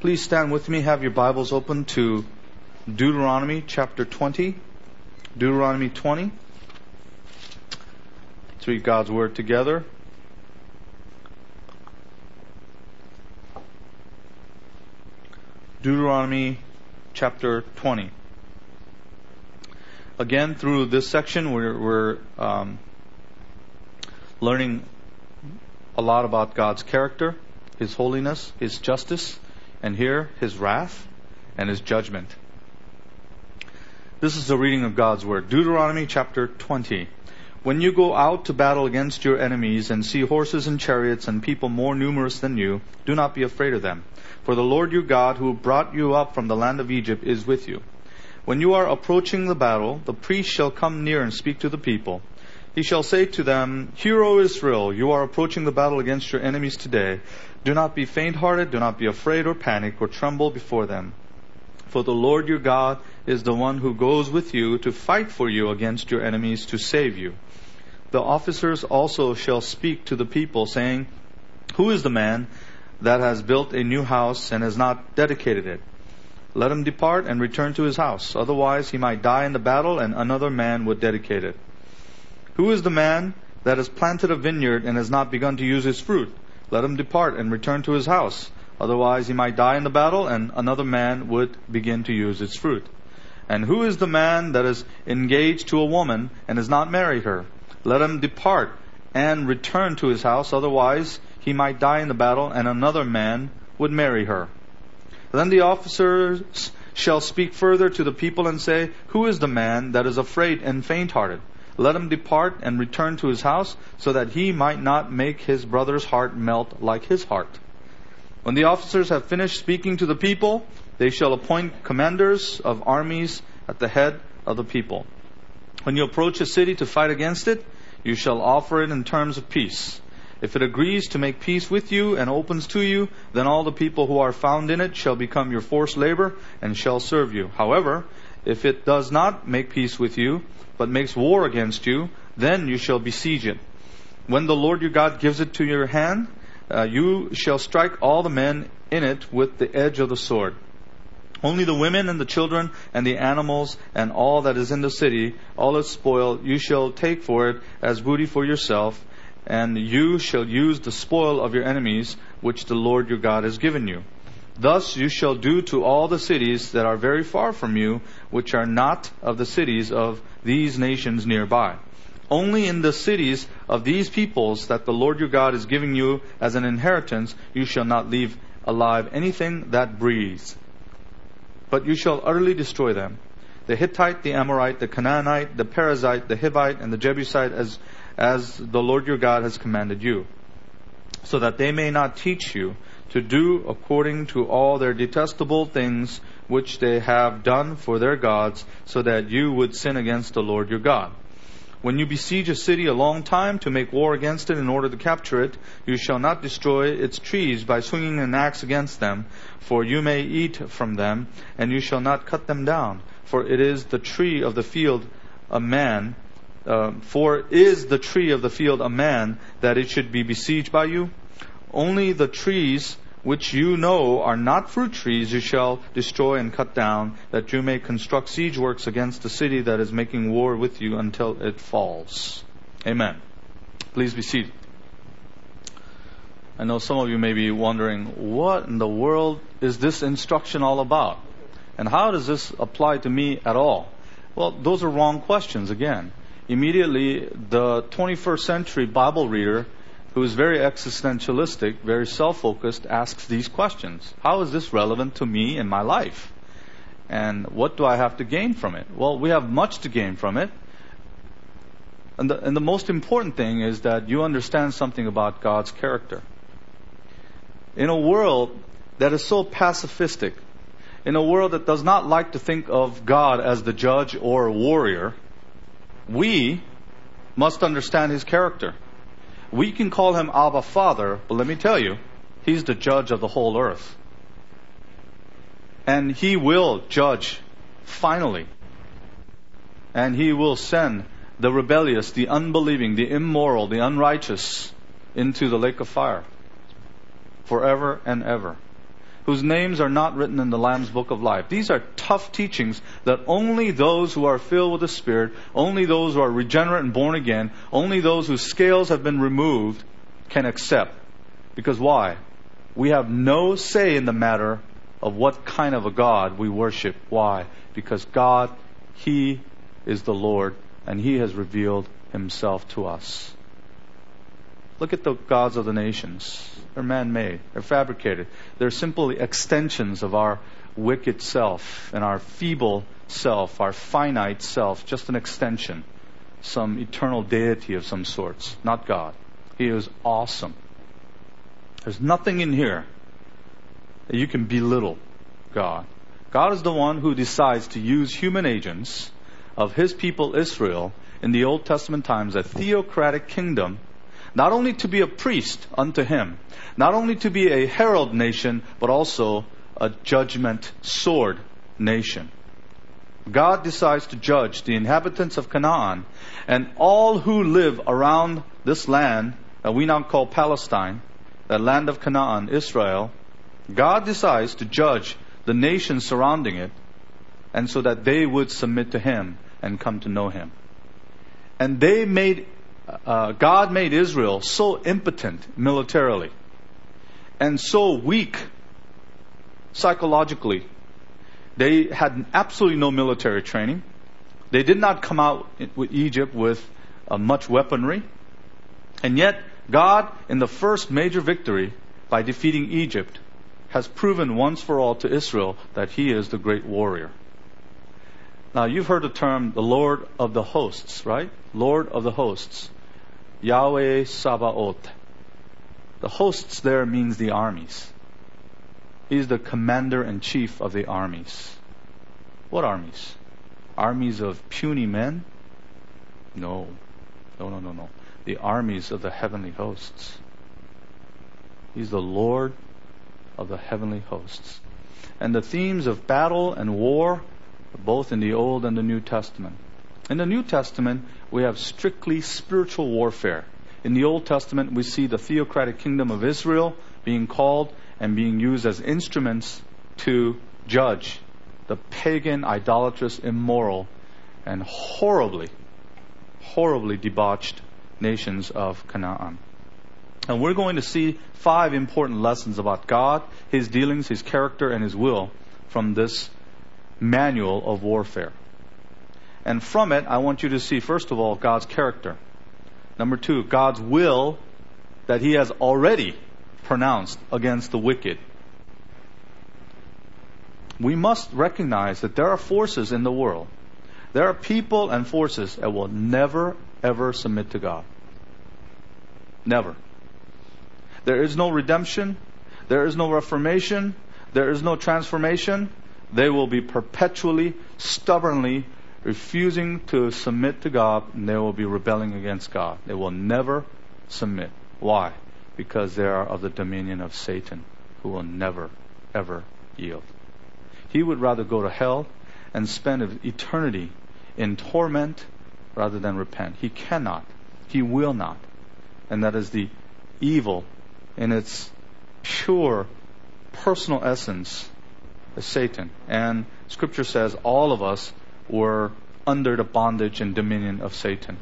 Please stand with me. Have your Bibles open to Deuteronomy chapter 20. Deuteronomy 20. Let's read God's Word together. Deuteronomy chapter 20. Again, through this section, we're learning a lot about God's character, His holiness, His justice, and here, His wrath and His judgment. This is the reading of God's Word. Deuteronomy chapter 20. When you go out to battle against your enemies and see horses and chariots and people more numerous than you, do not be afraid of them. For the Lord your God, who brought you up from the land of Egypt, is with you. When you are approaching the battle, the priest shall come near and speak to the people. He shall say to them, Hear, O Israel, you are approaching the battle against your enemies today. Do not be faint-hearted, do not be afraid or panic or tremble before them. For the Lord your God is the one who goes with you to fight for you against your enemies to save you. The officers also shall speak to the people, saying, Who is the man that has built a new house and has not dedicated it? Let him depart and return to his house. Otherwise he might die in the battle, and another man would dedicate it. Who is the man that has planted a vineyard and has not begun to use his fruit? Let him depart and return to his house. Otherwise he might die in the battle, and another man would begin to use its fruit. And who is the man that is engaged to a woman and has not married her? Let him depart and return to his house. Otherwise he might die in the battle, and another man would marry her. Then the officers shall speak further to the people and say, Who is the man that is afraid and faint-hearted? Let him depart and return to his house, so that he might not make his brother's heart melt like his heart. When the officers have finished speaking to the people, they shall appoint commanders of armies at the head of the people. When you approach a city to fight against it, you shall offer it in terms of peace. If it agrees to make peace with you and opens to you, then all the people who are found in it shall become your forced labor and shall serve you. However, if it does not make peace with you, but makes war against you, then you shall besiege it. When the Lord your God gives it to your hand, you shall strike all the men in it with the edge of the sword. Only the women and the children and the animals and all that is in the city, all its spoil, you shall take for it as booty for yourself, and you shall use the spoil of your enemies, which the Lord your God has given you. Thus you shall do to all the cities that are very far from you, which are not of the cities of these nations nearby. Only in the cities of these peoples that the Lord your God is giving you as an inheritance, you shall not leave alive anything that breathes. But you shall utterly destroy them. The Hittite, the Amorite, the Canaanite, the Perizzite, the Hivite, and the Jebusite, as the Lord your God has commanded you, so that they may not teach you to do according to all their detestable things which they have done for their gods, so that you would sin against the Lord your God. When you besiege a city a long time to make war against it in order to capture it, you shall not destroy its trees by swinging an axe against them, for you may eat from them, and you shall not cut them down. For it is the tree of the field a man, that it should be besieged by you? Only the trees which you know are not fruit trees you shall destroy and cut down, that you may construct siege works against the city that is making war with you until it falls. Amen. Please be seated. I know some of you may be wondering, what in the world is this instruction all about? And how does this apply to me at all? Well, those are wrong questions again. Immediately, the 21st century Bible reader, who is very existentialistic, very self-focused, asks these questions. How is this relevant to me in my life? And what do I have to gain from it? Well, we have much to gain from it. And the most important thing is that you understand something about God's character. In a world that is so pacifistic, in a world that does not like to think of God as the judge or warrior, we must understand His character. We can call Him Abba Father, but let me tell you, He's the judge of the whole earth. And He will judge finally. And He will send the rebellious, the unbelieving, the immoral, the unrighteous into the lake of fire forever and ever. whose names are not written in the Lamb's book of life. These are tough teachings that only those who are filled with the Spirit, only those who are regenerate and born again, only those whose scales have been removed can accept. Because why? We have no say in the matter of what kind of a God we worship. Why? Because God, He is the Lord, and He has revealed Himself to us. Look at the gods of the nations. They're man-made. They're fabricated. They're simply extensions of our wicked self and our feeble self, our finite self, just an extension. Some eternal deity of some sorts, not God. He is awesome. There's nothing in here that you can belittle God. God is the one who decides to use human agents of His people Israel in the Old Testament times, a theocratic kingdom, not only to be a priest unto Him, not only to be a herald nation, but also a judgment sword nation. God decides to judge the inhabitants of Canaan and all who live around this land that we now call Palestine, that land of Canaan, Israel. God decides to judge the nations surrounding it, and so that they would submit to Him and come to know Him. And God made Israel so impotent militarily and so weak psychologically. They had absolutely no military training. They did not come out with Egypt with much weaponry. And yet, God, in the first major victory by defeating Egypt, has proven once for all to Israel that He is the great warrior. Now, you've heard the term the Lord of the hosts, right? Lord of the hosts. Yahweh Sabaoth. The hosts there means the armies. He's the commander-in-chief of the armies. What armies? Armies of puny men? No. The armies of the heavenly hosts. He's the Lord of the heavenly hosts. And the themes of battle and war are both in the Old and the New Testament. In the New Testament, we have strictly spiritual warfare. In the Old Testament, we see the theocratic kingdom of Israel being called and being used as instruments to judge the pagan, idolatrous, immoral, and horribly debauched nations of Canaan. And we're going to see 5 important lessons about God, His dealings, His character, and His will from this manual of warfare. And from it, I want you to see, first of all, God's character. Number 2, God's will that He has already pronounced against the wicked. We must recognize that there are forces in the world. There are people and forces that will never, ever submit to God. Never. There is no redemption. There is no reformation. There is no transformation. They will be perpetually, stubbornly refusing to submit to God, and they will be rebelling against God. They will never submit. Why? Because they are of the dominion of Satan, who will never, ever yield. He would rather go to hell and spend eternity in torment rather than repent. He cannot. He will not. And that is the evil in its pure personal essence of Satan. And Scripture says all of us were under the bondage and dominion of Satan.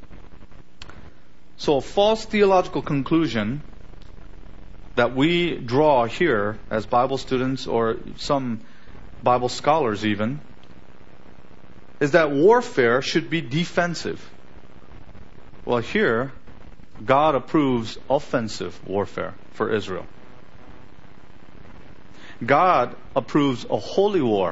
So a false theological conclusion that we draw here as Bible students, or some Bible scholars even, is that warfare should be defensive. Well, here, God approves offensive warfare for Israel. God approves a holy war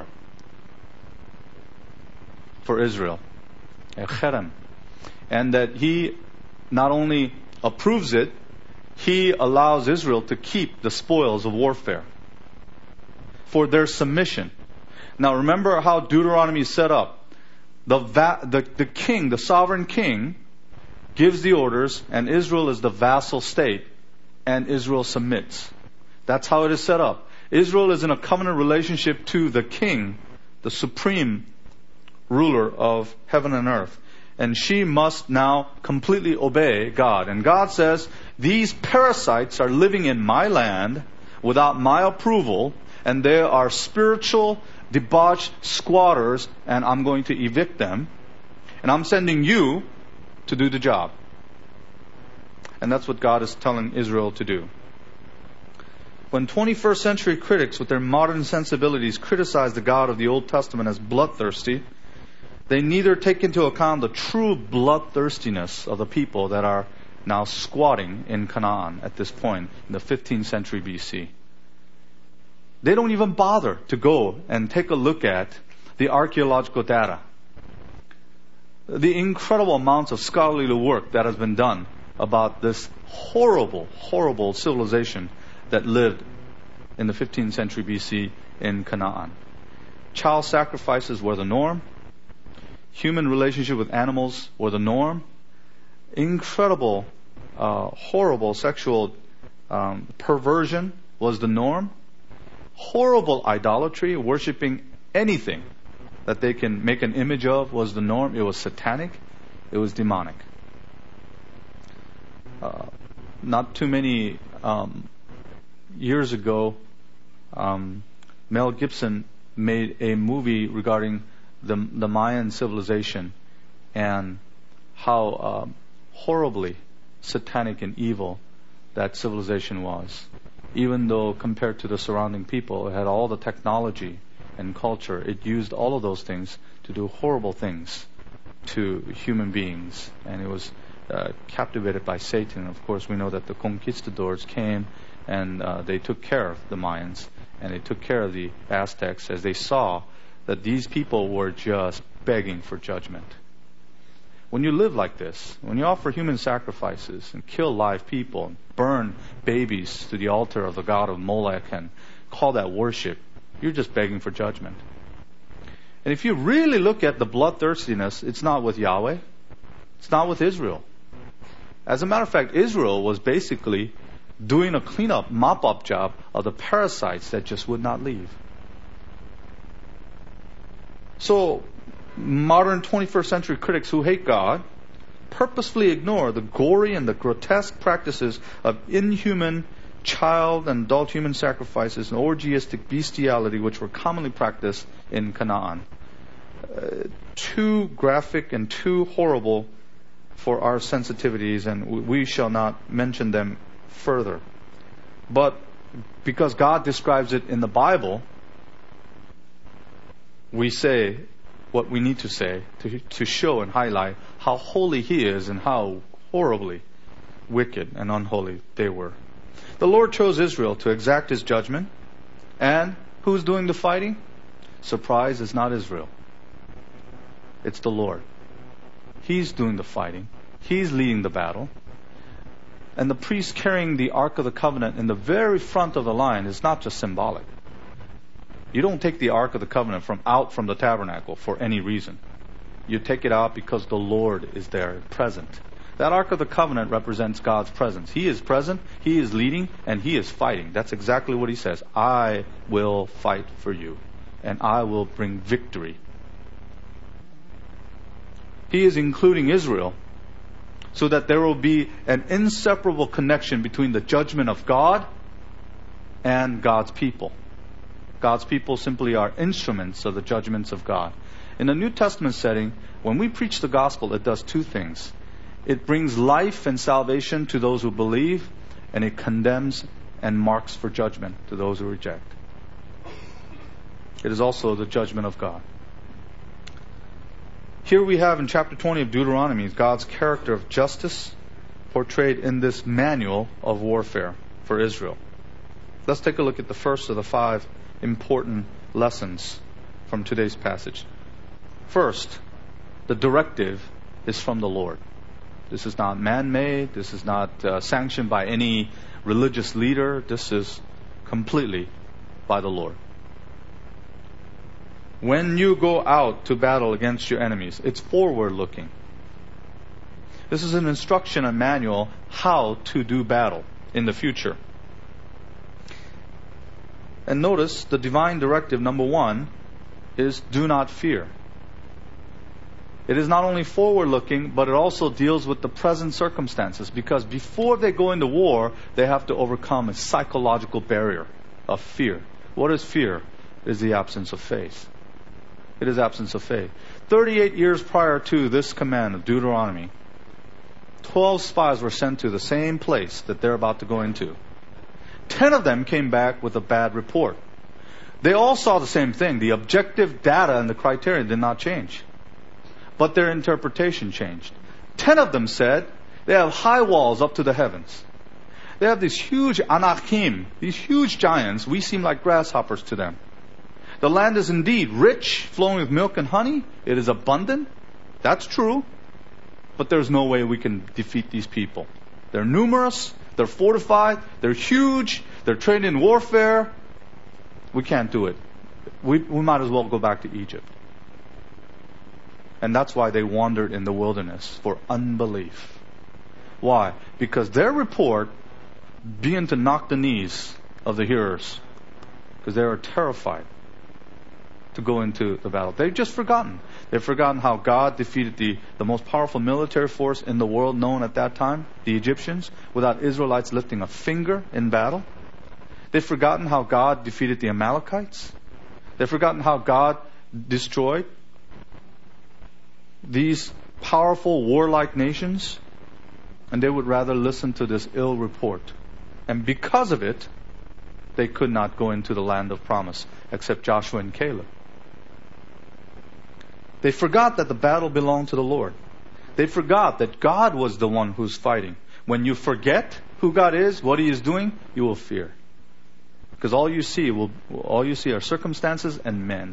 for Israel, a cherem. And that He not only approves it, He allows Israel to keep the spoils of warfare for their submission. Now remember how Deuteronomy is set up. The king, the sovereign king, gives the orders, and Israel is the vassal state, and Israel submits. That's how it is set up. Israel is in a covenant relationship to the king, the supreme ruler of heaven and earth. And she must now completely obey God. And God says, these parasites are living in my land. without my approval, and they are spiritual, debauched squatters, and I'm going to evict them, and I'm sending you to do the job. And that's what God is telling Israel to do. When 21st century critics with their modern sensibilities criticize the God of the Old Testament as bloodthirsty, they neither take into account the true bloodthirstiness of the people that are now squatting in Canaan at this point in the 15th century BC. They don't even bother to go and take a look at the archaeological data. The incredible amounts of scholarly work that has been done about this horrible, horrible civilization that lived in the 15th century BC in Canaan. Child sacrifices were the norm. Human relationship with animals were the norm. Incredible, horrible sexual perversion was the norm. Horrible idolatry, worshiping anything that they can make an image of, was the norm. It was satanic. It was demonic. Not too many years ago, Mel Gibson made a movie regarding the Mayan civilization and how horribly satanic and evil that civilization was. Even though compared to the surrounding people, it had all the technology and culture, it used all of those things to do horrible things to human beings. And it was captivated by Satan. Of course, we know that the conquistadors came and they took care of the Mayans and they took care of the Aztecs as they saw that these people were just begging for judgment. When you live like this, when you offer human sacrifices and kill live people, and burn babies to the altar of the god of Molech and call that worship, you're just begging for judgment. And if you really look at the bloodthirstiness, it's not with Yahweh. It's not with Israel. As a matter of fact, Israel was basically doing a cleanup, mop-up job of the parasites that just would not leave. So, modern 21st century critics who hate God purposefully ignore the gory and the grotesque practices of inhuman child and adult human sacrifices and orgiastic bestiality which were commonly practiced in Canaan. Too graphic and too horrible for our sensitivities, and we shall not mention them further. But because God describes it in the Bible, we say what we need to say to show and highlight how holy He is and how horribly wicked and unholy they were. The Lord chose Israel to exact His judgment. And who's doing the fighting? Surprise, it's not Israel. It's the Lord. He's doing the fighting. He's leading the battle. And the priest carrying the Ark of the Covenant in the very front of the line is not just symbolic. You don't take the Ark of the Covenant out from the tabernacle for any reason. You take it out because the Lord is there, present. That Ark of the Covenant represents God's presence. He is present, He is leading, and He is fighting. That's exactly what He says. I will fight for you, and I will bring victory. He is including Israel so that there will be an inseparable connection between the judgment of God and God's people. God's people simply are instruments of the judgments of God. In the New Testament setting, when we preach the gospel, it does two things. It brings life and salvation to those who believe, and it condemns and marks for judgment to those who reject. It is also the judgment of God. Here we have in chapter 20 of Deuteronomy God's character of justice portrayed in this manual of warfare for Israel. Let's take a look at the first of the 5 important lessons from today's passage. First, the directive is from the Lord. This is not man-made. This is not sanctioned by any religious leader. This is completely by the Lord. When you go out to battle against your enemies, it's forward-looking. This is an instruction, a manual, how to do battle in the future. And notice the divine directive number 1 is do not fear. It is not only forward-looking, but it also deals with the present circumstances. Because before they go into war, they have to overcome a psychological barrier of fear. What is fear? It is the absence of faith. It is absence of faith. 38 years prior to this command of Deuteronomy, 12 spies were sent to the same place that they're about to go into. 10 of them came back with a bad report. They all saw the same thing. The objective data and the criteria did not change. But their interpretation changed. 10 of them said they have high walls up to the heavens. They have these huge Anakim, these huge giants. We seem like grasshoppers to them. The land is indeed rich, flowing with milk and honey. It is abundant. That's true. But there's no way we can defeat these people. They're numerous. They're fortified. They're huge. They're trained in warfare. We can't do it. We might as well go back to Egypt. And that's why they wandered in the wilderness, for unbelief. Why? Because their report began to knock the knees of the hearers. Because they were terrified to go into the battle. They've just forgotten. They've forgotten how God defeated the most powerful military force in the world known at that time, the Egyptians, without Israelites lifting a finger in battle. They've forgotten how God defeated the Amalekites. They've forgotten how God destroyed these powerful warlike nations, and they would rather listen to this ill report. And because of it, they could not go into the land of promise, except Joshua and Caleb. They forgot that the battle belonged to the Lord. They forgot that God was the one who's fighting. When you forget who God is, what He is doing, you will fear. Because all you see are circumstances and men.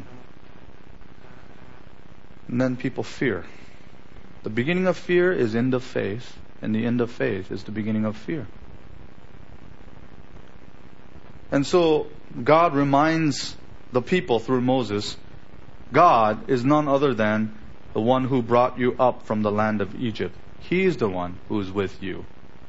And then people fear. The beginning of fear is end of faith, and the end of faith is the beginning of fear. And so God reminds the people through Moses, God is none other than the one who brought you up from the land of Egypt. He is the one who is with you.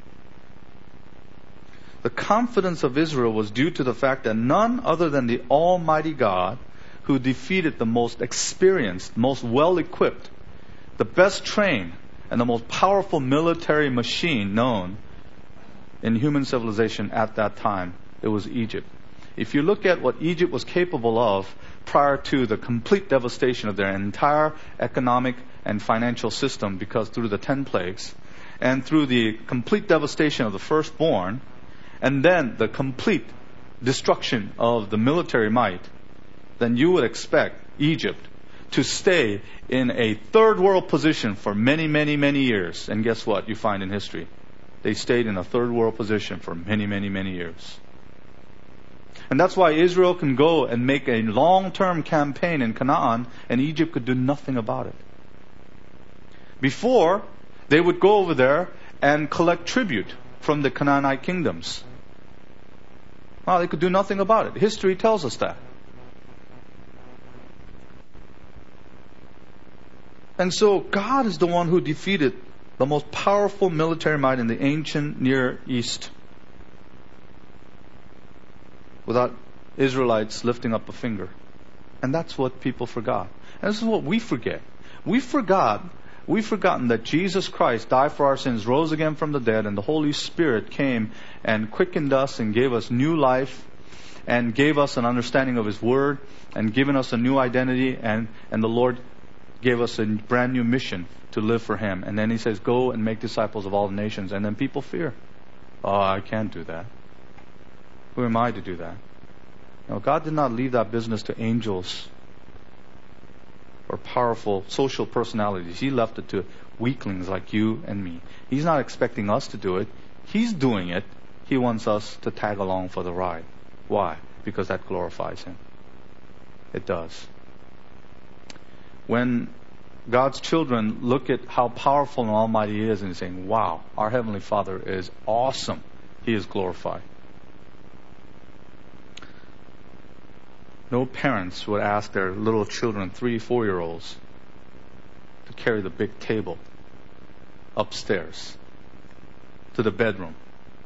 The confidence of Israel was due to the fact that none other than the Almighty God, who defeated the most experienced, most well-equipped, the best trained, and the most powerful military machine known in human civilization at that time, it was Egypt. If you look at what Egypt was capable of prior to the complete devastation of their entire economic and financial system, because through the 10 plagues, and through the complete devastation of the firstborn, and then the complete destruction of the military might, then you would expect Egypt to stay in a third world position for many, many, many years. And guess what you find in history? They stayed in a third world position for many, many, many years. And that's why Israel can go and make a long-term campaign in Canaan, and Egypt could do nothing about it. Before, they would go over there and collect tribute from the Canaanite kingdoms. Well, they could do nothing about it. History tells us that. And so God is the one who defeated the most powerful military might in the ancient Near East without Israelites lifting up a finger. And that's what people forgot. And this is what we forget. We've forgotten that Jesus Christ died for our sins, rose again from the dead, and the Holy Spirit came and quickened us and gave us new life and gave us an understanding of His Word and given us a new identity, and the Lord gave us a brand new mission to live for Him. And then He says, go and make disciples of all the nations. And then people fear. Oh, I can't do that. Who am I to do that? No, God did not leave that business to angels or powerful social personalities. He left it to weaklings like you and me. He's not expecting us to do it. He's doing it. He wants us to tag along for the ride. Why? Because that glorifies Him. It does. When God's children look at how powerful and almighty He is and saying, wow, our Heavenly Father is awesome, He is glorified. No parents would ask their little children, 3, 4-year-olds, to carry the big table upstairs to the bedroom.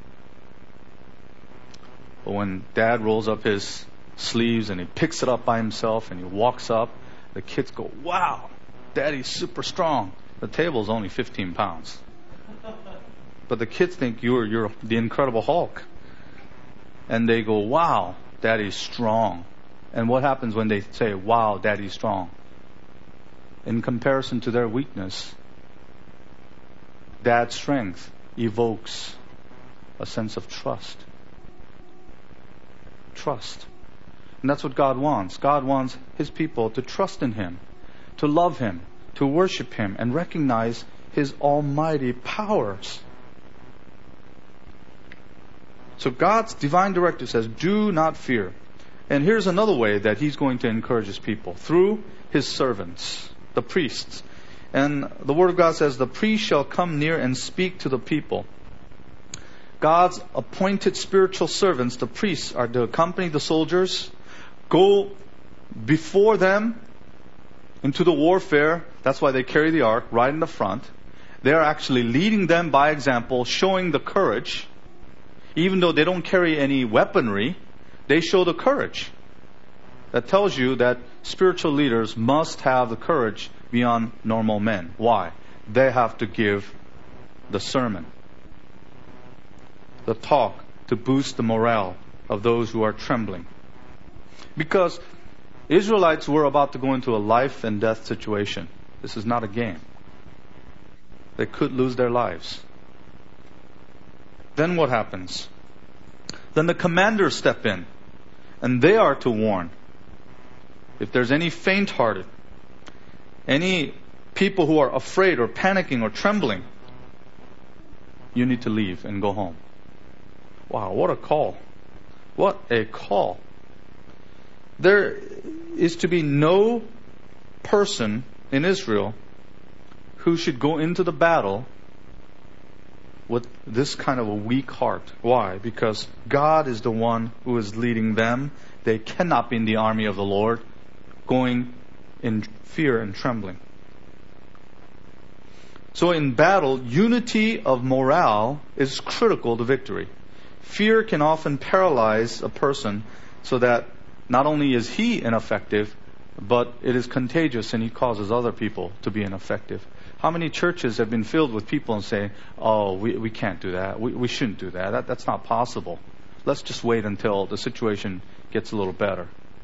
But when Dad rolls up his sleeves and he picks it up by himself and he walks up, the kids go, wow, Daddy's super strong. The table's only 15 pounds. But the kids think you're the Incredible Hulk. And they go, wow, Daddy's strong. And what happens when they say, wow, Daddy's strong? In comparison to their weakness, Dad's strength evokes a sense of trust. Trust. And that's what God wants. God wants His people to trust in Him, to love Him, to worship Him, and recognize His almighty powers. So God's divine directive says, do not fear. And here's another way that He's going to encourage His people, through His servants, the priests. And the Word of God says, the priest shall come near and speak to the people. God's appointed spiritual servants, the priests, are to accompany the soldiers, go before them into the warfare. That's why they carry the ark right in the front. They are actually leading them by example, showing the courage. Even though they don't carry any weaponry, they show the courage. That tells you that spiritual leaders must have the courage beyond normal men. Why? They have to give the sermon, the talk, to boost the morale of those who are trembling. Because Israelites were about to go into a life and death situation. This is not a game. They could lose their lives. Then what happens? Then the commanders step in, and they are to warn. If there's any faint-hearted, any people who are afraid or panicking or trembling, you need to leave and go home. Wow, what a call. What a call. There is to be no person in Israel who should go into the battle with this kind of a weak heart. Why? Because God is the one who is leading them. They cannot be in the army of the Lord going in fear and trembling. So in battle, unity of morale is critical to victory. Fear can often paralyze a person so that not only is he ineffective, but it is contagious and he causes other people to be ineffective. How many churches have been filled with people and say, oh, we can't do that. We shouldn't do that. That's not possible. Let's just wait until the situation gets a little better.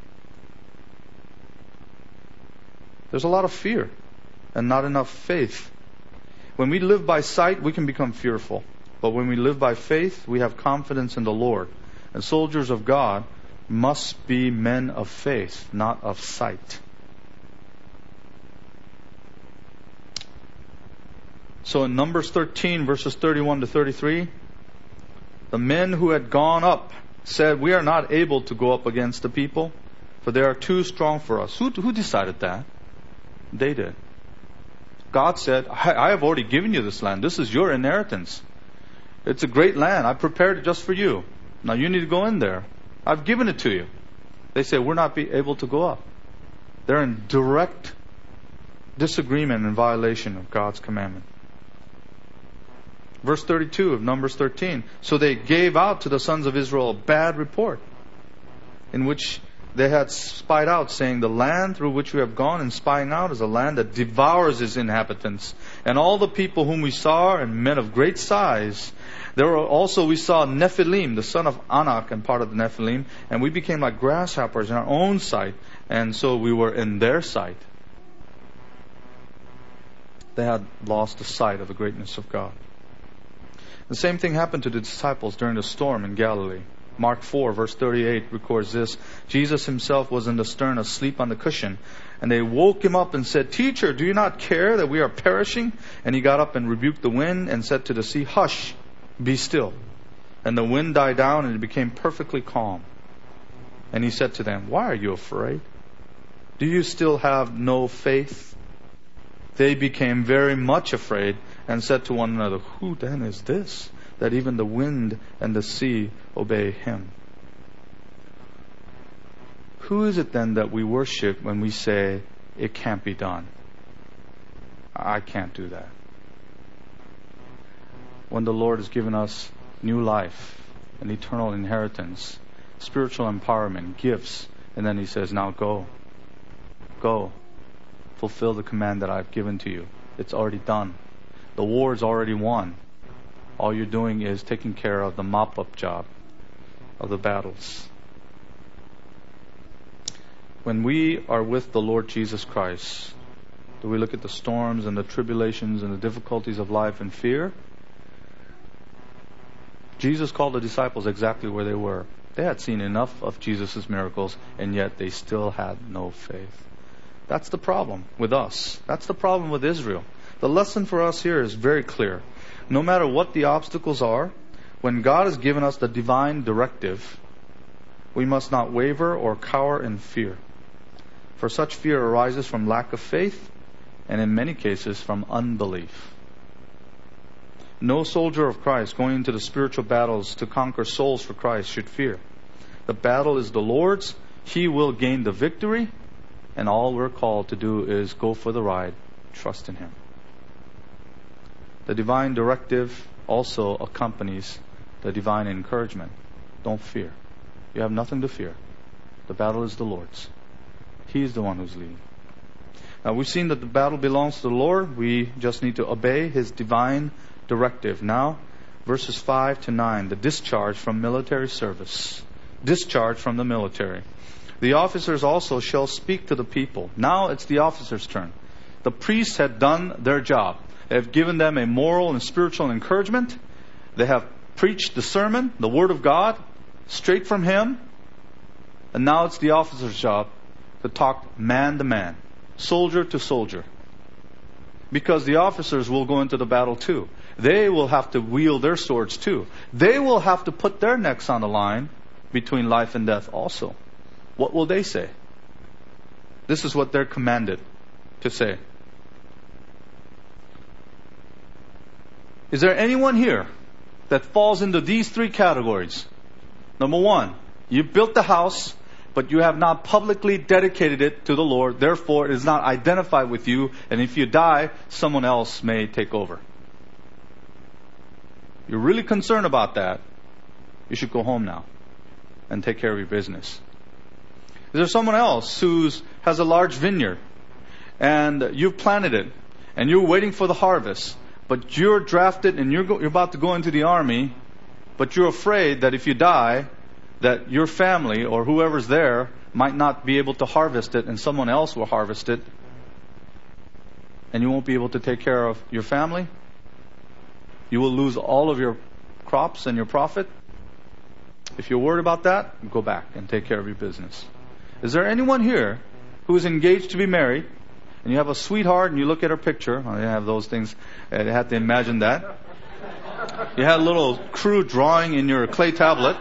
There's a lot of fear and not enough faith. When we live by sight, we can become fearful. But when we live by faith, we have confidence in the Lord. And soldiers of God must be men of faith, not of sight. So in Numbers 13, verses 31 to 33, the men who had gone up said, we are not able to go up against the people, for they are too strong for us. Who decided that? They did. God said, I have already given you this land. This is your inheritance. It's a great land. I prepared it just for you. Now you need to go in there. I've given it to you. They say, we're not able to go up. They're in direct disagreement and violation of God's commandment. Verse 32 of Numbers 13. So they gave out to the sons of Israel a bad report, in which they had spied out, saying, the land through which we have gone and spying out is a land that devours its inhabitants. And all the people whom we saw are men of great size. There were also, we saw Nephilim, the son of Anak, and part of the Nephilim, and we became like grasshoppers in our own sight, and so we were in their sight. They had lost the sight of the greatness of God. The same thing happened to the disciples during the storm in Galilee. Mark 4, verse 38 records this. Jesus himself was in the stern asleep on the cushion. And they woke him up and said, Teacher, do you not care that we are perishing? And he got up and rebuked the wind and said to the sea, Hush, be still. And the wind died down and it became perfectly calm. And he said to them, Why are you afraid? Do you still have no faith? They became very much afraid and said to one another, Who then is this, that even the wind and the sea obey him? Who is it then that we worship when we say, it can't be done? I can't do that. When the Lord has given us new life, an eternal inheritance, spiritual empowerment, gifts, and then he says, now go. Go. fulfill the command that I've given to you. It's already done. The war is already won. All you're doing is taking care of the mop-up job of the battles. When we are with the Lord Jesus Christ, do we look at the storms and the tribulations and the difficulties of life in fear? Jesus called the disciples exactly where they were. They had seen enough of Jesus' miracles, and yet they still had no faith. That's the problem with us. That's the problem with Israel. The lesson for us here is very clear. No matter what the obstacles are, when God has given us the divine directive, we must not waver or cower in fear. For such fear arises from lack of faith, and in many cases from unbelief. No soldier of Christ going into the spiritual battles to conquer souls for Christ should fear. The battle is the Lord's. He will gain the victory, and all we're called to do is go for the ride, trust in Him. The divine directive also accompanies the divine encouragement. Don't fear. You have nothing to fear. The battle is the Lord's. He's the one who's leading. Now we've seen that the battle belongs to the Lord. We just need to obey His divine directive. Now, verses 5 to 9, the discharge from military service. Discharge from the military. The officers also shall speak to the people. Now it's the officers' turn. The priests had done their job. They have given them a moral and spiritual encouragement. They have preached the sermon, the Word of God, straight from Him. And now it's the officer's job to talk man to man, soldier to soldier. Because the officers will go into the battle too. They will have to wield their swords too. They will have to put their necks on the line between life and death also. What will they say? This is what they're commanded to say. Is there anyone here that falls into these three categories? Number one, you built the house, but you have not publicly dedicated it to the Lord. Therefore, it is not identified with you. And if you die, someone else may take over. You're really concerned about that. You should go home now and take care of your business. Is there someone else who has a large vineyard and you've planted it and you're waiting for the harvest, but you're drafted and you're about to go into the army, but you're afraid that if you die, that your family or whoever's there might not be able to harvest it and someone else will harvest it and you won't be able to take care of your family? You will lose all of your crops and your profit? If you're worried about that, go back and take care of your business. Is there anyone here who is engaged to be married and you have a sweetheart and you look at her picture? I have those things. I had to imagine that. You had a little crude drawing in your clay tablet,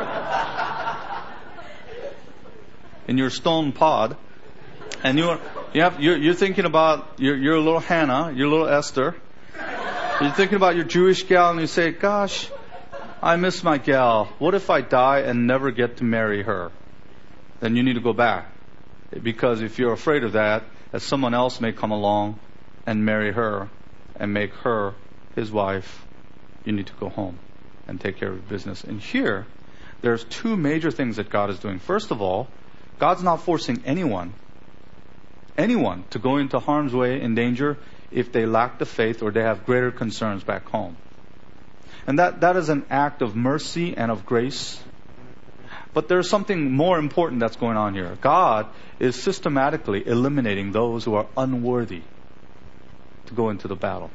in your stone pod, and you're thinking about your little Hannah, your little Esther. You're thinking about your Jewish gal, and you say, "Gosh, I miss my gal. What if I die and never get to marry her?" Then you need to go back, because if you're afraid of that someone else may come along and marry her and make her his wife, you need to go home and take care of your business. And here, there's two major things that God is doing. First of all, God's not forcing anyone to go into harm's way in danger if they lack the faith or they have greater concerns back home. And that is an act of mercy and of grace. But there's something more important that's going on here. God is systematically eliminating those who are unworthy to go into the battle.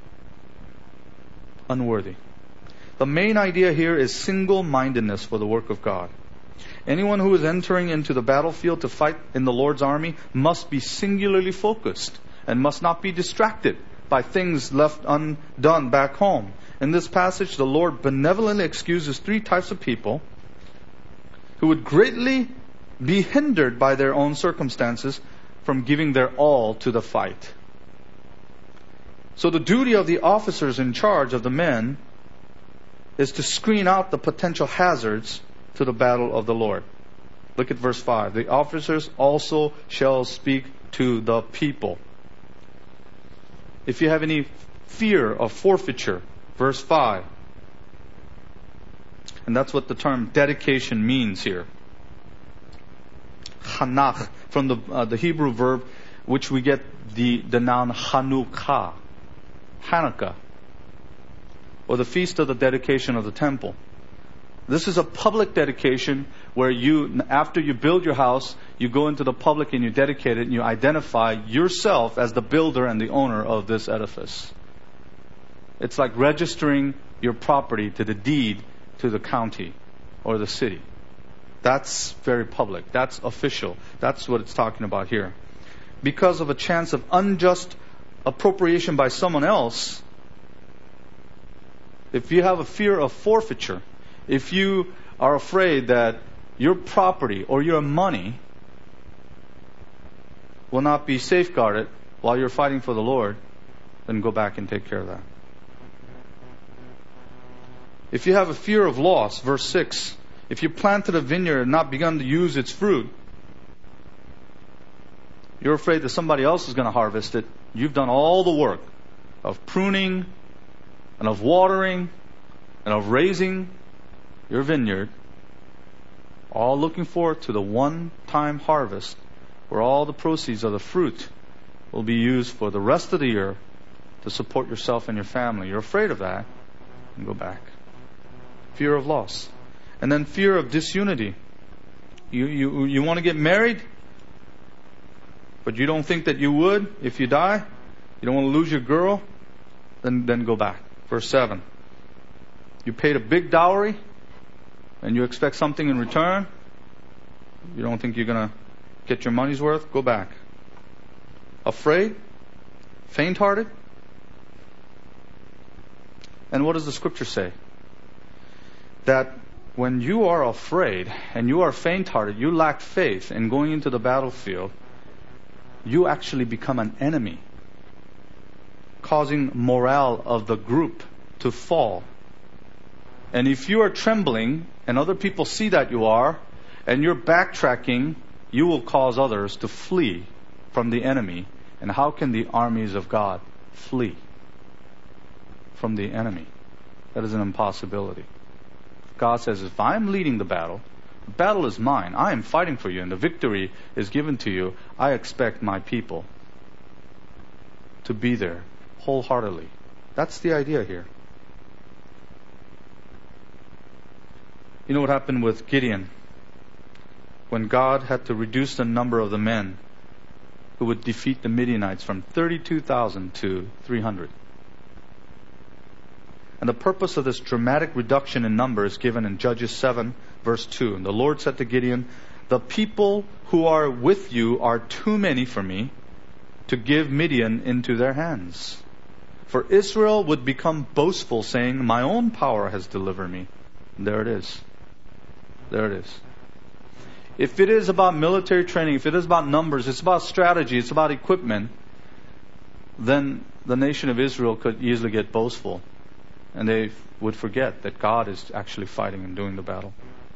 Unworthy. The main idea here is single-mindedness for the work of God. Anyone who is entering into the battlefield to fight in the Lord's army must be singularly focused and must not be distracted by things left undone back home. In this passage, the Lord benevolently excuses three types of people who would greatly be hindered by their own circumstances from giving their all to the fight. So the duty of the officers in charge of the men is to screen out the potential hazards to the battle of the Lord. Look at verse 5. The officers also shall speak to the people. If you have any fear of forfeiture, verse 5. And that's what the term dedication means here. Chanach, from the Hebrew verb, which we get the noun Hanukkah, or the feast of the dedication of the temple. This is a public dedication where you, after you build your house, you go into the public and you dedicate it and you identify yourself as the builder and the owner of this edifice. It's like registering your property to the deed to the county or the city. That's very public. That's official. That's what it's talking about here. Because of a chance of unjust appropriation by someone else, if you have a fear of forfeiture, if you are afraid that your property or your money will not be safeguarded while you're fighting for the Lord, then go back and take care of that. If you have a fear of loss, verse 6, if you planted a vineyard and not begun to use its fruit, you're afraid that somebody else is going to harvest it. You've done all the work of pruning and of watering and of raising your vineyard, all looking forward to the one-time harvest where all the proceeds of the fruit will be used for the rest of the year to support yourself and your family. You're afraid of that, and go back. Fear of loss. And then fear of disunity. You want to get married, but you don't think that you would if you die. You don't want to lose your girl, then go back. Verse 7. You paid a big dowry, and you expect something in return. You don't think you're going to get your money's worth? Go back. Afraid? Faint-hearted? And what does the scripture say? That when you are afraid and you are faint-hearted, you lack faith in going into the battlefield, you actually become an enemy, causing morale of the group to fall. And if you are trembling and other people see that you are, and you're backtracking, you will cause others to flee from the enemy. And how can the armies of God flee from the enemy? That is an impossibility. God says, if I'm leading the battle is mine. I am fighting for you, and the victory is given to you. I expect my people to be there wholeheartedly. That's the idea here. You know what happened with Gideon? When God had to reduce the number of the men who would defeat the Midianites from 32,000 to 300. And the purpose of this dramatic reduction in number is given in Judges 7, verse 2. And the Lord said to Gideon, the people who are with you are too many for me to give Midian into their hands. For Israel would become boastful, saying, my own power has delivered me. And there it is. There it is. If it is about military training, if it is about numbers, it's about strategy, it's about equipment, then the nation of Israel could easily get boastful. And they would forget that God is actually fighting and doing the battle.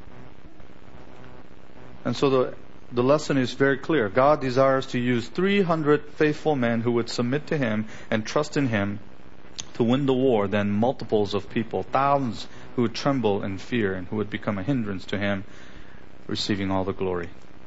And so the lesson is very clear. God desires to use 300 faithful men who would submit to Him and trust in Him to win the war, than multiples of people, thousands who would tremble in fear and who would become a hindrance to Him receiving all the glory.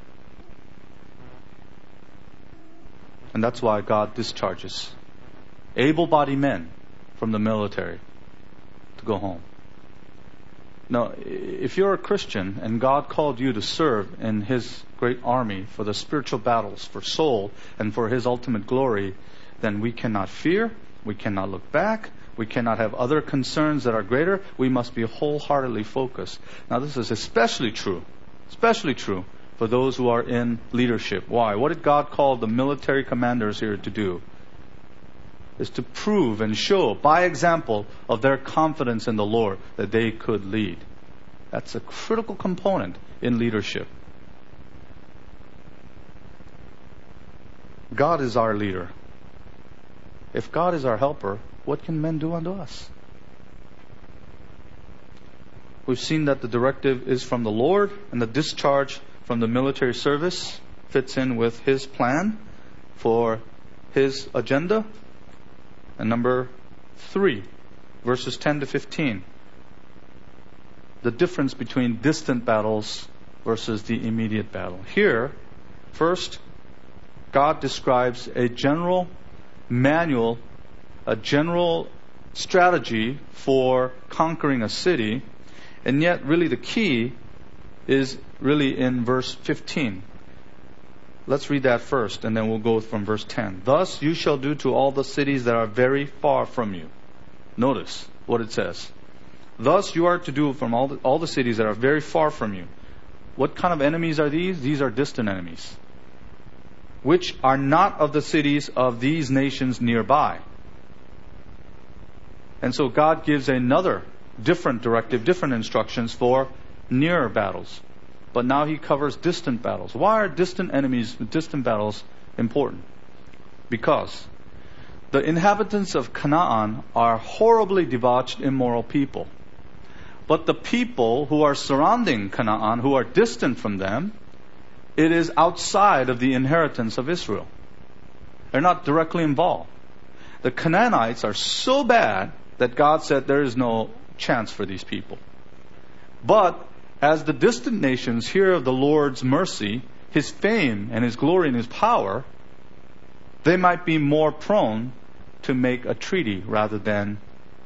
And that's why God discharges able-bodied men from the military to go home. Now, if you're a Christian and God called you to serve in His great army for the spiritual battles, for soul, and for His ultimate glory, then we cannot fear, we cannot look back, we cannot have other concerns that are greater. We must be wholeheartedly focused. Now, this is especially true for those who are in leadership. Why? What did God call the military commanders here to do? Is to prove and show by example of their confidence in the Lord that they could lead. That's a critical component in leadership. God is our leader. If God is our helper, what can men do unto us? We've seen that the directive is from the Lord, and the discharge from the military service fits in with His plan for His agenda. And number 3, verses 10 to 15. The difference between distant battles versus the immediate battle. Here, first, God describes a general manual, a general strategy for conquering a city, and yet really the key is really in verse 15. Let's read that first, and then we'll go from verse 10. Thus you shall do to all the cities that are very far from you. Notice what it says. Thus you are to do from all the cities that are very far from you. What kind of enemies are these? These are distant enemies, which are not of the cities of these nations nearby. And so God gives another different directive, different instructions for nearer battles. But now He covers distant battles. Why are distant enemies, distant battles important? Because the inhabitants of Canaan are horribly debauched, immoral people. But the people who are surrounding Canaan, who are distant from them, it is outside of the inheritance of Israel. They're not directly involved. The Canaanites are so bad that God said there is no chance for these people. But as the distant nations hear of the Lord's mercy, His fame and His glory and His power, they might be more prone to make a treaty rather than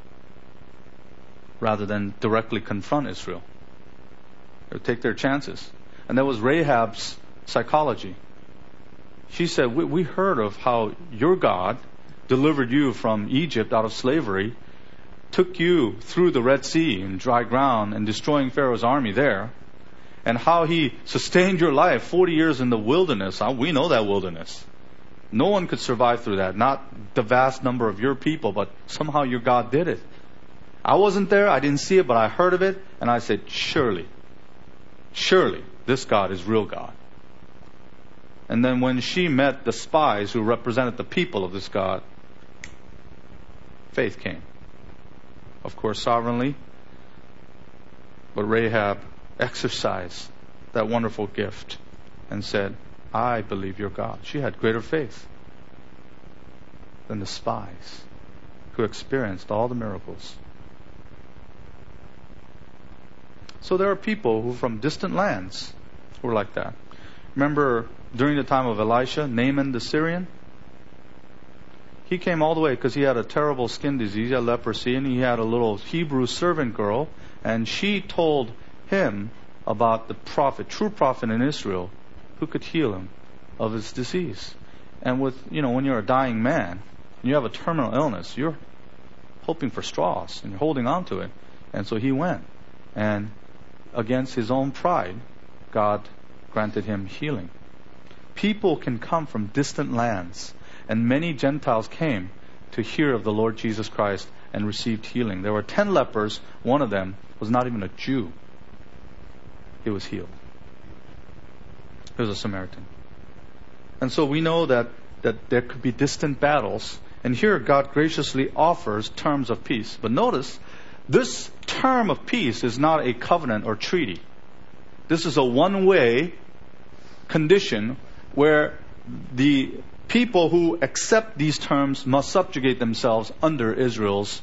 directly confront Israel. Or take their chances. And that was Rahab's psychology. She said, we heard of how your God delivered you from Egypt out of slavery, took you through the Red Sea and dry ground and destroying Pharaoh's army there, and how He sustained your life 40 years in the wilderness. We know that wilderness. No one could survive through that. Not the vast number of your people, but somehow your God did it. I wasn't there, I didn't see it, but I heard of it, and I said, surely, this God is real God. And then when she met the spies who represented the people of this God, faith came. Of course, sovereignly, but Rahab exercised that wonderful gift and said, I believe your God. She had greater faith than the spies who experienced all the miracles. So there are people who from distant lands who are like that. Remember during the time of Elisha, Naaman the Syrian? He came all the way because he had a terrible skin disease, he had leprosy, and he had a little Hebrew servant girl, and she told him about the prophet, true prophet in Israel, who could heal him of his disease. And when you're a dying man, and you have a terminal illness, you're hoping for straws, and you're holding on to it. And so he went, and against his own pride, God granted him healing. People can come from distant lands, and many Gentiles came to hear of the Lord Jesus Christ and received healing. There were 10 lepers. One of them was not even a Jew. He was healed. He was a Samaritan. And so we know that there could be distant battles. And here God graciously offers terms of peace. But notice, this term of peace is not a covenant or treaty. This is a one-way condition where the people who accept these terms must subjugate themselves under Israel's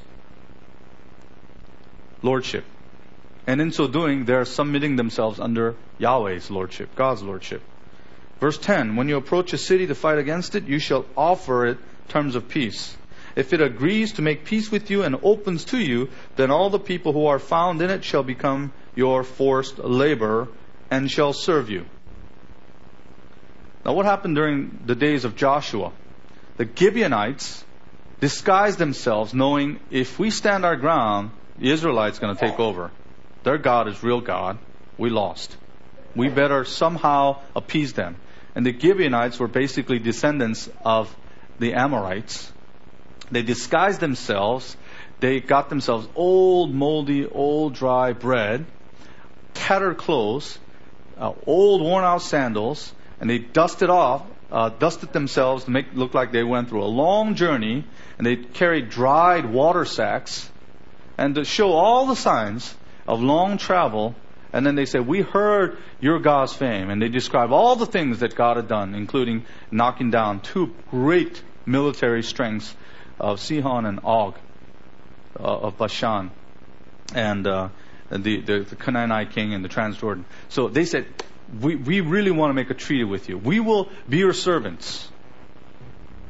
lordship. And in so doing, they're submitting themselves under Yahweh's lordship, God's lordship. Verse 10, when you approach a city to fight against it, you shall offer it terms of peace. If it agrees to make peace with you and opens to you, then all the people who are found in it shall become your forced labor and shall serve you. Now what happened during the days of Joshua? The Gibeonites disguised themselves knowing if we stand our ground, the Israelites are going to take over. Their God is real God. We lost. We better somehow appease them. And the Gibeonites were basically descendants of the Amorites. They disguised themselves. They got themselves old, moldy, old, dry bread, tattered clothes, old, worn-out sandals, and they dusted themselves to make it look like they went through a long journey, and they carried dried water sacks, and to show all the signs of long travel. And then they said, we heard your God's fame. And they describe all the things that God had done, including knocking down 2 great military strengths of Sihon and Og of Bashan, and the Canaanite king and the Transjordan. So they said, we really want to make a treaty with you. We will be your servants.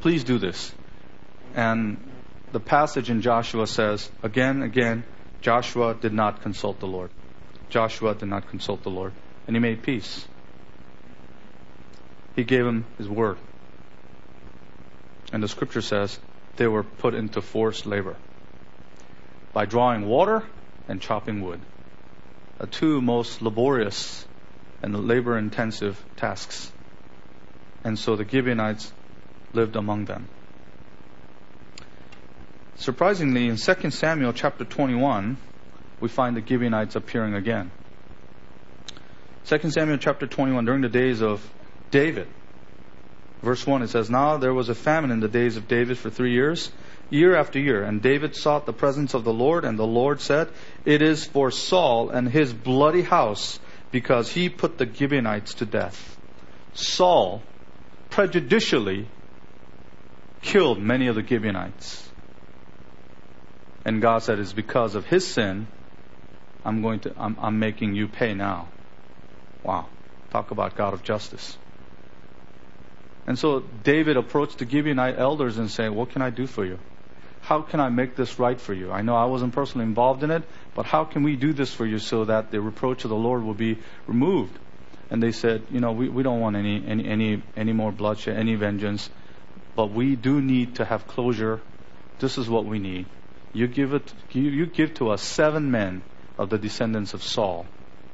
please do this. And the passage in Joshua says, again, Joshua did not consult the Lord. Joshua did not consult the Lord. And he made peace. He gave him his word. And the scripture says they were put into forced labor by drawing water and chopping wood. The two most laborious and labor-intensive tasks. And so the Gibeonites lived among them. Surprisingly, in 2 Samuel chapter 21, we find the Gibeonites appearing again. 2 Samuel chapter 21, during the days of David. Verse 1, it says, Now there was a famine in the days of David for 3 years, year after year. And David sought the presence of the Lord, and the Lord said, It is for Saul and his bloody house, because he put the Gibeonites to death. Saul prejudicially killed many of the Gibeonites. And God said, it's because of his sin, I'm making you pay now. Wow. Talk about God of justice. And so David approached the Gibeonite elders and said, what can I do for you? How can I make this right for you? I know I wasn't personally involved in it, but how can we do this for you so that the reproach of the Lord will be removed? And they said, we don't want any more bloodshed, any vengeance, but we do need to have closure. This is what we need. You give to us 7 men of the descendants of Saul,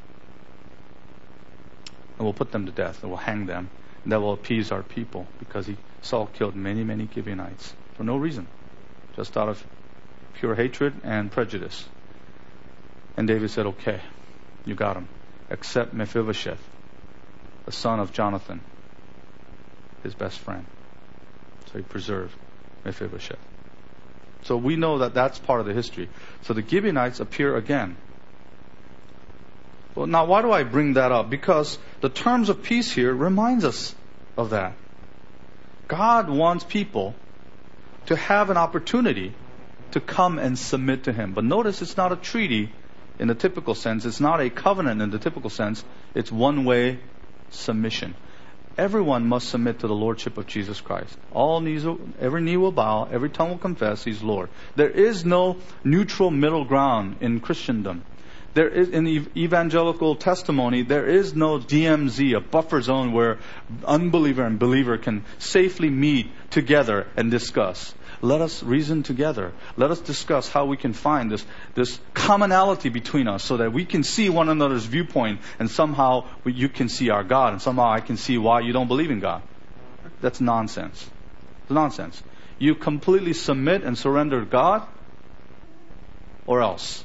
and we'll put them to death, and we'll hang them, and that will appease our people, because Saul killed many, many Gibeonites for no reason, just out of pure hatred and prejudice. And David said, okay, you got him, except Mephibosheth, the son of Jonathan, his best friend. So he preserved Mephibosheth. So we know that that's part of the history. So the Gibeonites appear again. Well, now why do I bring that up? Because the terms of peace here reminds us of that. God wants people to have an opportunity to come and submit to Him. But notice it's not a treaty in the typical sense. It's not a covenant in the typical sense. It's one-way submission. Everyone must submit to the Lordship of Jesus Christ. Every knee will bow, every tongue will confess He's Lord. There is no neutral middle ground in Christendom. There is, in the evangelical testimony, there is no DMZ, a buffer zone where unbeliever and believer can safely meet together and discuss. Let us reason together. Let us discuss how we can find this commonality between us so that we can see one another's viewpoint, and somehow you can see our God, and somehow I can see why you don't believe in God. That's nonsense. It's nonsense. You completely submit and surrender to God, or else.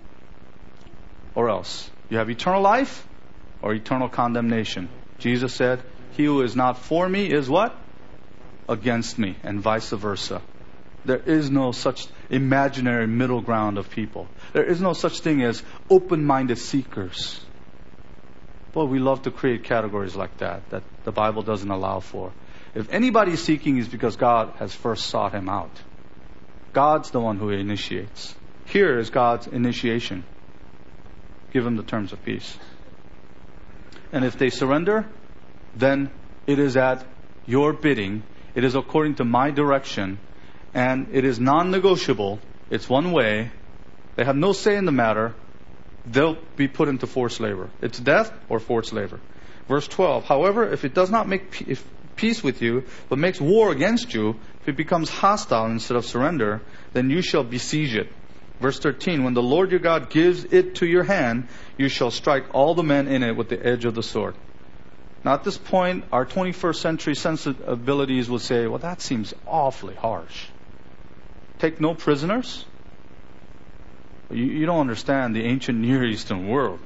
Or else. You have eternal life or eternal condemnation. Jesus said, He who is not for me is what? Against me, and vice versa. There is no such imaginary middle ground of people. There is no such thing as open-minded seekers. Boy, we love to create categories like that the Bible doesn't allow for. If anybody is seeking, it's because God has first sought him out. God's the one who initiates. Here is God's initiation. Give them the terms of peace. And if they surrender, then it is at your bidding. It is according to my direction. And it is non-negotiable. It's one way. They have no say in the matter. They'll be put into forced labor. It's death or forced labor. Verse 12. However, if it does not make peace with you, but makes war against you, if it becomes hostile instead of surrender, then you shall besiege it. Verse 13. When the Lord your God gives it to your hand, you shall strike all the men in it with the edge of the sword. Now at this point, our 21st century sensibilities will say, well, that seems awfully harsh. Take no prisoners? You don't understand the ancient Near Eastern world.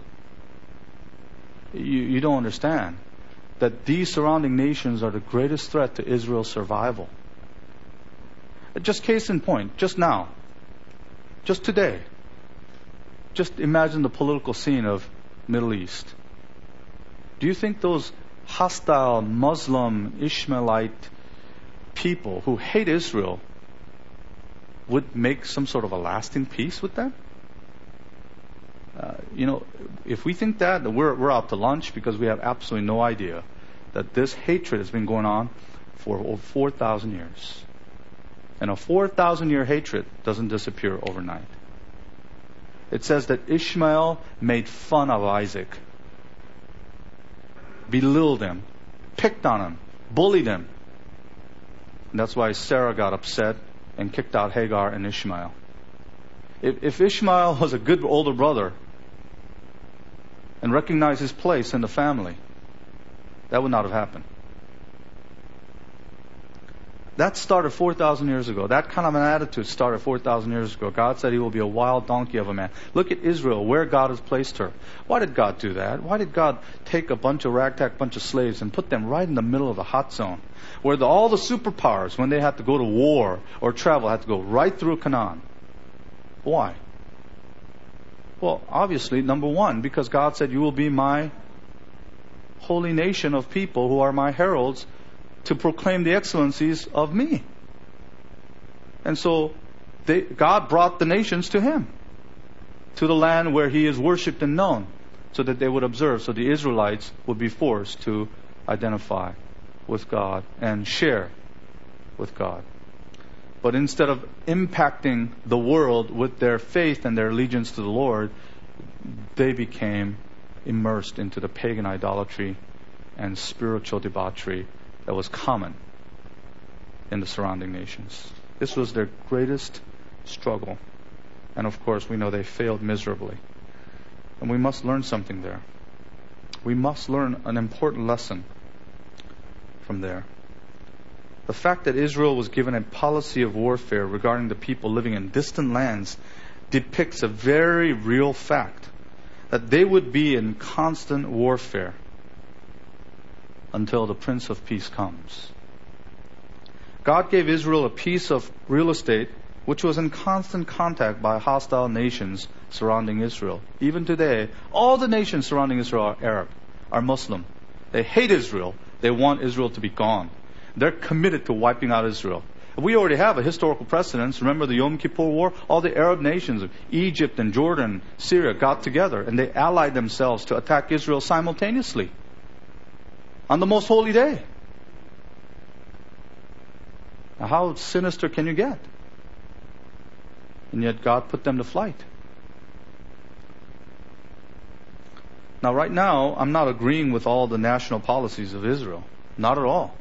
You don't understand that these surrounding nations are the greatest threat to Israel's survival. Just case in point, just now, just today, just imagine the political scene of Middle East. Do you think those hostile Muslim Ishmaelite people who hate Israel would make some sort of a lasting peace with them? If we think that we're out to lunch, because we have absolutely no idea that this hatred has been going on for over 4,000 years. And a 4,000-year hatred doesn't disappear overnight. It says that Ishmael made fun of Isaac, belittled him, picked on him, bullied him. And that's why Sarah got upset and kicked out Hagar and Ishmael. If Ishmael was a good older brother and recognized his place in the family, that would not have happened. That started 4,000 years ago. That kind of an attitude started 4,000 years ago. God said he will be a wild donkey of a man. Look at Israel, where God has placed her. Why did God do that? Why did God take a bunch of ragtag bunch of slaves and put them right in the middle of the hot zone, where all the superpowers, when they had to go to war or travel, had to go right through Canaan? Why? Well, obviously, number one, because God said, you will be my holy nation of people who are my heralds to proclaim the excellencies of me. And so God brought the nations to him, to the land where he is worshipped and known, so that they would observe, so the Israelites would be forced to identify with God and share with God. But instead of impacting the world with their faith and their allegiance to the Lord, they became immersed into the pagan idolatry and spiritual debauchery that was common in the surrounding nations. This was their greatest struggle. And of course, we know they failed miserably. And we must learn something there. We must learn an important lesson from there. The fact that Israel was given a policy of warfare regarding the people living in distant lands depicts a very real fact that they would be in constant warfare until the Prince of Peace comes. God gave Israel a piece of real estate which was in constant contact by hostile nations surrounding Israel. Even today, all the nations surrounding Israel are Arab, are Muslim. They hate Israel. They want Israel to be gone. They're committed to wiping out Israel. We already have a historical precedence. Remember the Yom Kippur War? All the Arab nations of Egypt and Jordan, Syria got together and they allied themselves to attack Israel simultaneously on the most holy day. Now, how sinister can you get? And yet God put them to flight. Now, right now, I'm not agreeing with all the national policies of Israel. Not at all.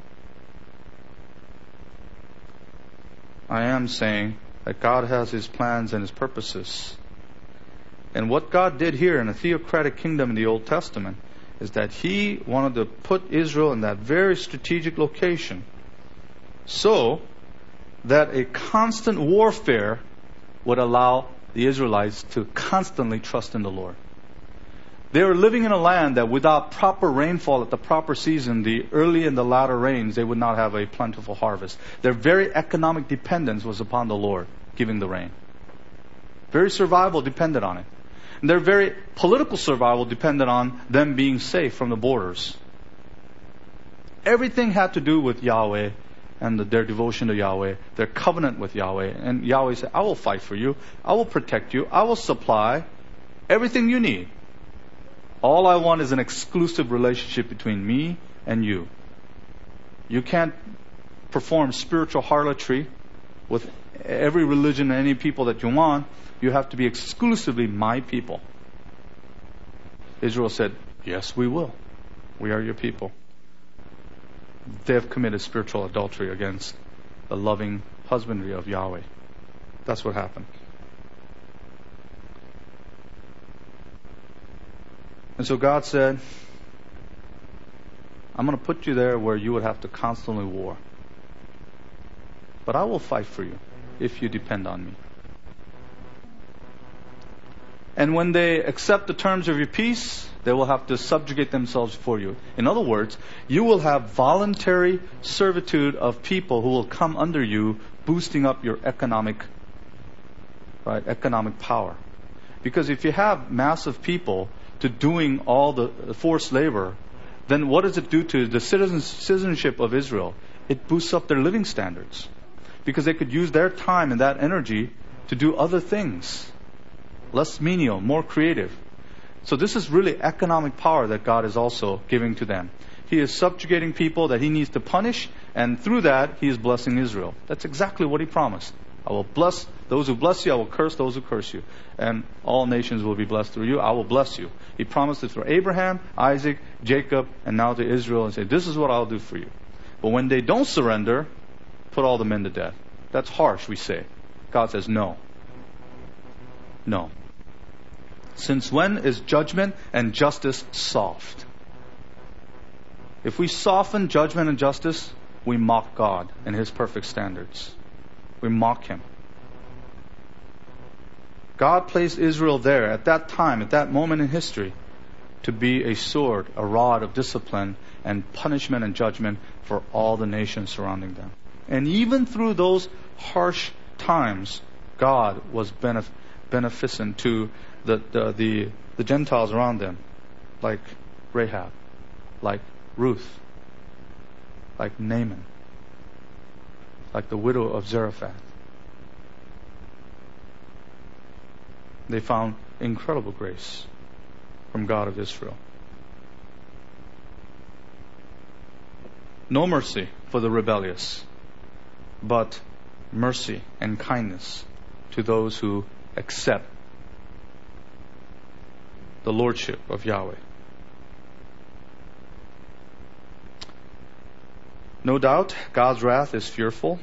I am saying that God has His plans and His purposes. And what God did here in a theocratic kingdom in the Old Testament is that He wanted to put Israel in that very strategic location so that a constant warfare would allow the Israelites to constantly trust in the Lord. They were living in a land that without proper rainfall at the proper season, the early and the latter rains, they would not have a plentiful harvest. Their very economic dependence was upon the Lord giving the rain. Very survival depended on it. And their very political survival depended on them being safe from the borders. Everything had to do with Yahweh and their devotion to Yahweh, their covenant with Yahweh. And Yahweh said, I will fight for you. I will protect you. I will supply everything you need. All I want is an exclusive relationship between me and you. You can't perform spiritual harlotry with every religion and any people that you want. You have to be exclusively my people. Israel said, yes, we will. We are your people. They have committed spiritual adultery against the loving husbandry of Yahweh. That's what happened. And so God said, I'm going to put you there where you would have to constantly war. But I will fight for you if you depend on me. And when they accept the terms of your peace, they will have to subjugate themselves for you. In other words, you will have voluntary servitude of people who will come under you, boosting up your economic power. Because if you have massive people to doing all the forced labor, then what does it do to the citizenship of Israel? It boosts up their living standards. Because they could use their time and that energy to do other things. Less menial, more creative. So this is really economic power that God is also giving to them. He is subjugating people that He needs to punish, and through that, He is blessing Israel. That's exactly what He promised. I will bless those who bless you, I will curse those who curse you. And all nations will be blessed through you, I will bless you. He promised it through Abraham, Isaac, Jacob, and now to Israel, and say, this is what I'll do for you. But when they don't surrender, put all the men to death. That's harsh, we say. God says, no. No. Since when is judgment and justice soft? If we soften judgment and justice, we mock God and His perfect standards. We mock Him. God placed Israel there at that time, at that moment in history, to be a sword, a rod of discipline and punishment and judgment for all the nations surrounding them. And even through those harsh times, God was beneficent to the Gentiles around them, like Rahab, like Ruth, like Naaman, like the widow of Zarephath. They found incredible grace from God of Israel. No mercy for the rebellious, but mercy and kindness to those who accept the lordship of Yahweh. No doubt, God's wrath is fearful.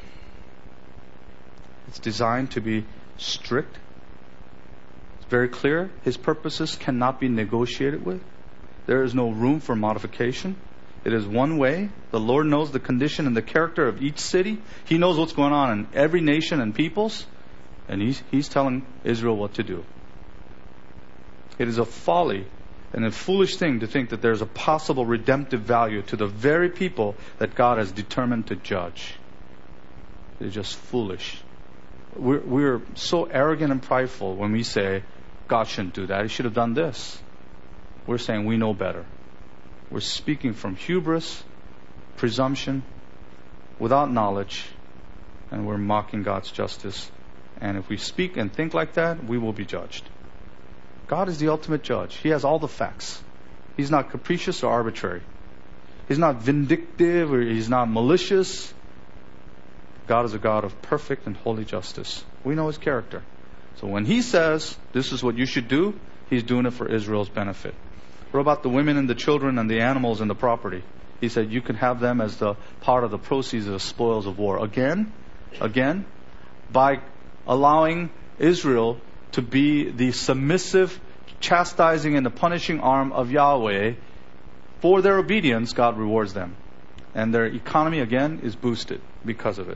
It's designed to be strict. It's very clear. His purposes cannot be negotiated with. There is no room for modification. It is one way. The Lord knows the condition and the character of each city. He knows what's going on in every nation and peoples. And He's telling Israel what to do. It is a folly and a foolish thing to think that there's a possible redemptive value to the very people that God has determined to judge. It's just foolish. We're so arrogant and prideful when we say, God shouldn't do that. He should have done this. We're saying we know better. We're speaking from hubris, presumption, without knowledge, and we're mocking God's justice. And if we speak and think like that, we will be judged. God is the ultimate judge. He has all the facts. He's not capricious or arbitrary. He's not vindictive or He's not malicious. God is a God of perfect and holy justice. We know His character. So when He says, this is what you should do, He's doing it for Israel's benefit. What about the women and the children and the animals and the property? He said, you can have them as the part of the proceeds of the spoils of war. Again, by allowing Israel to be the submissive, chastising, and the punishing arm of Yahweh, for their obedience, God rewards them. And their economy, again, is boosted because of it.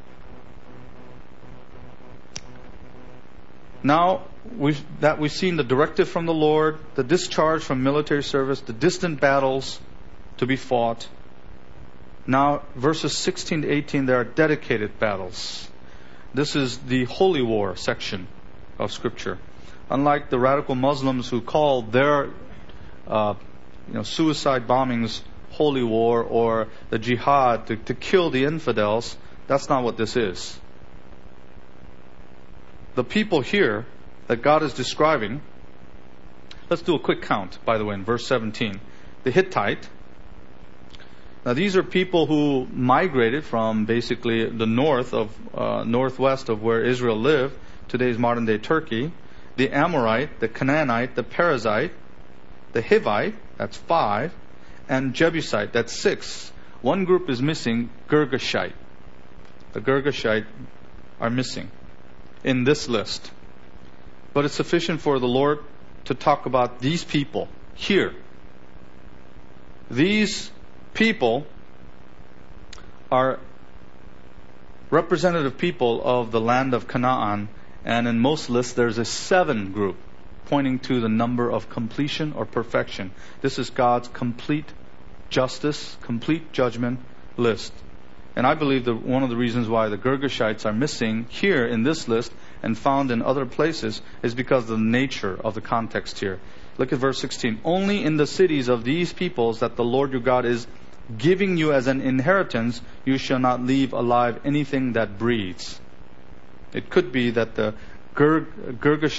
Now, we've seen the directive from the Lord, the discharge from military service, the distant battles to be fought. Now, verses 16 to 18, there are dedicated battles. This is the holy war section of Scripture. Unlike the radical Muslims who call their suicide bombings holy war or the jihad to kill the infidels, that's not what this is. The people here that God is describing, let's do a quick count, by the way, in verse 17. The Hittite. Now these are people who migrated from basically the northwest of where Israel lived, today's modern day Turkey. The Amorite, the Canaanite, the Perizzite, the Hivite, that's 5, and Jebusite, that's 6. One group is missing, Girgashite. The Girgashite are missing in this list. But it's sufficient for the Lord to talk about these people here. These people are representative people of the land of Canaan, and in most lists there's a 7 group pointing to the number of completion or perfection. This is God's complete justice, complete judgment list. And I believe that one of the reasons why the Girgashites are missing here in this list and found in other places is because of the nature of the context here. Look at verse 16. Only in the cities of these peoples that the Lord your God is giving you as an inheritance, you shall not leave alive anything that breathes. It could be that the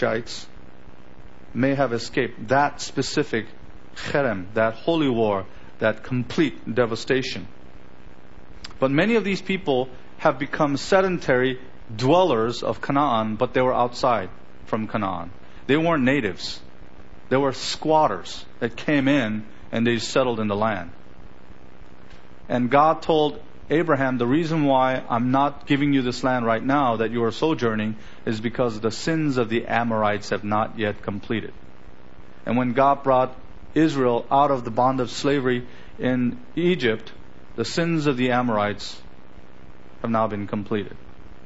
Girgashites may have escaped that specific cherem, that holy war, that complete devastation. But many of these people have become sedentary dwellers of Canaan, but they were outside from Canaan. They weren't natives. They were squatters that came in and they settled in the land. And God told Abraham, the reason why I'm not giving you this land right now that you are sojourning is because the sins of the Amorites have not yet completed. And when God brought Israel out of the bond of slavery in Egypt, the sins of the Amorites have now been completed.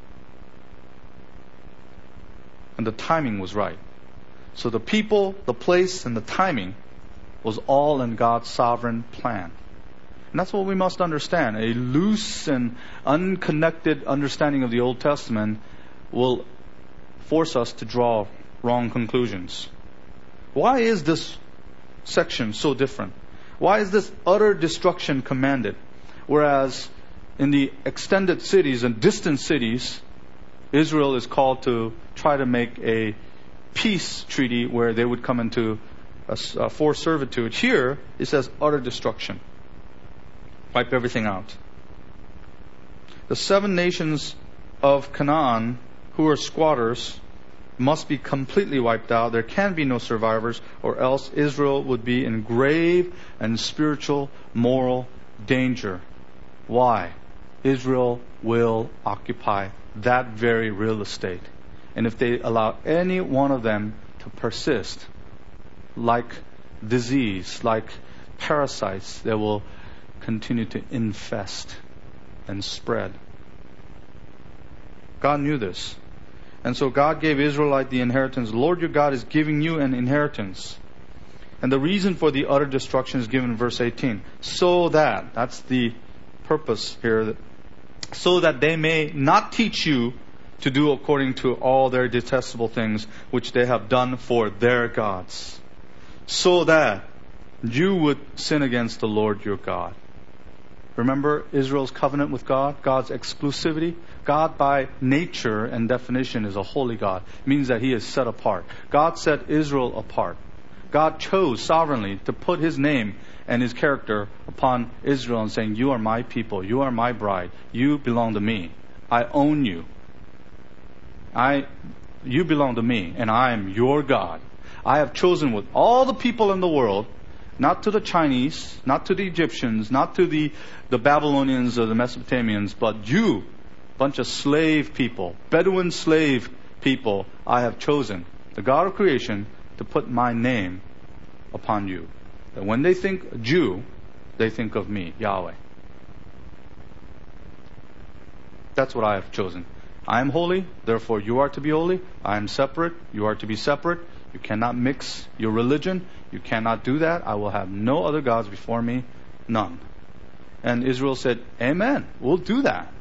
And the timing was right. So the people, the place, and the timing was all in God's sovereign plan. And that's what we must understand. A loose and unconnected understanding of the Old Testament will force us to draw wrong conclusions. Why is this section so different? Why is this utter destruction commanded? Whereas in the extended cities and distant cities, Israel is called to try to make a peace treaty where they would come into a forced servitude. Here, it says utter destruction. Wipe everything out. The 7 nations of Canaan who are squatters must be completely wiped out. There can be no survivors, or else Israel would be in grave and spiritual, moral danger. Why? Israel will occupy that very real estate. And if they allow any one of them to persist, like disease, like parasites, they will continue to infest and spread. God knew this. And so God gave Israelite the inheritance. The Lord your God is giving you an inheritance. And the reason for the utter destruction is given in verse 18. So that, that's the purpose here, so that they may not teach you to do according to all their detestable things which they have done for their gods. So that you would sin against the Lord your God. Remember Israel's covenant with God, God's exclusivity. God by nature and definition is a holy God. It means that He is set apart. God set Israel apart. God chose sovereignly to put His name and His character upon Israel and saying, you are my people, you are my bride, you belong to me. I own you. You belong to me, and I am your God. I have chosen with all the people in the world, not to the Chinese, not to the Egyptians, not to the Babylonians or the Mesopotamians, but you, bunch of slave people, Bedouin slave people, I have chosen, the God of creation, to put my name upon you. That when they think Jew, they think of me, Yahweh. That's what I have chosen. I am holy, therefore you are to be holy. I am separate, you are to be separate. You cannot mix your religion. You cannot do that. I will have no other gods before me. None. And Israel said, amen, we'll do that.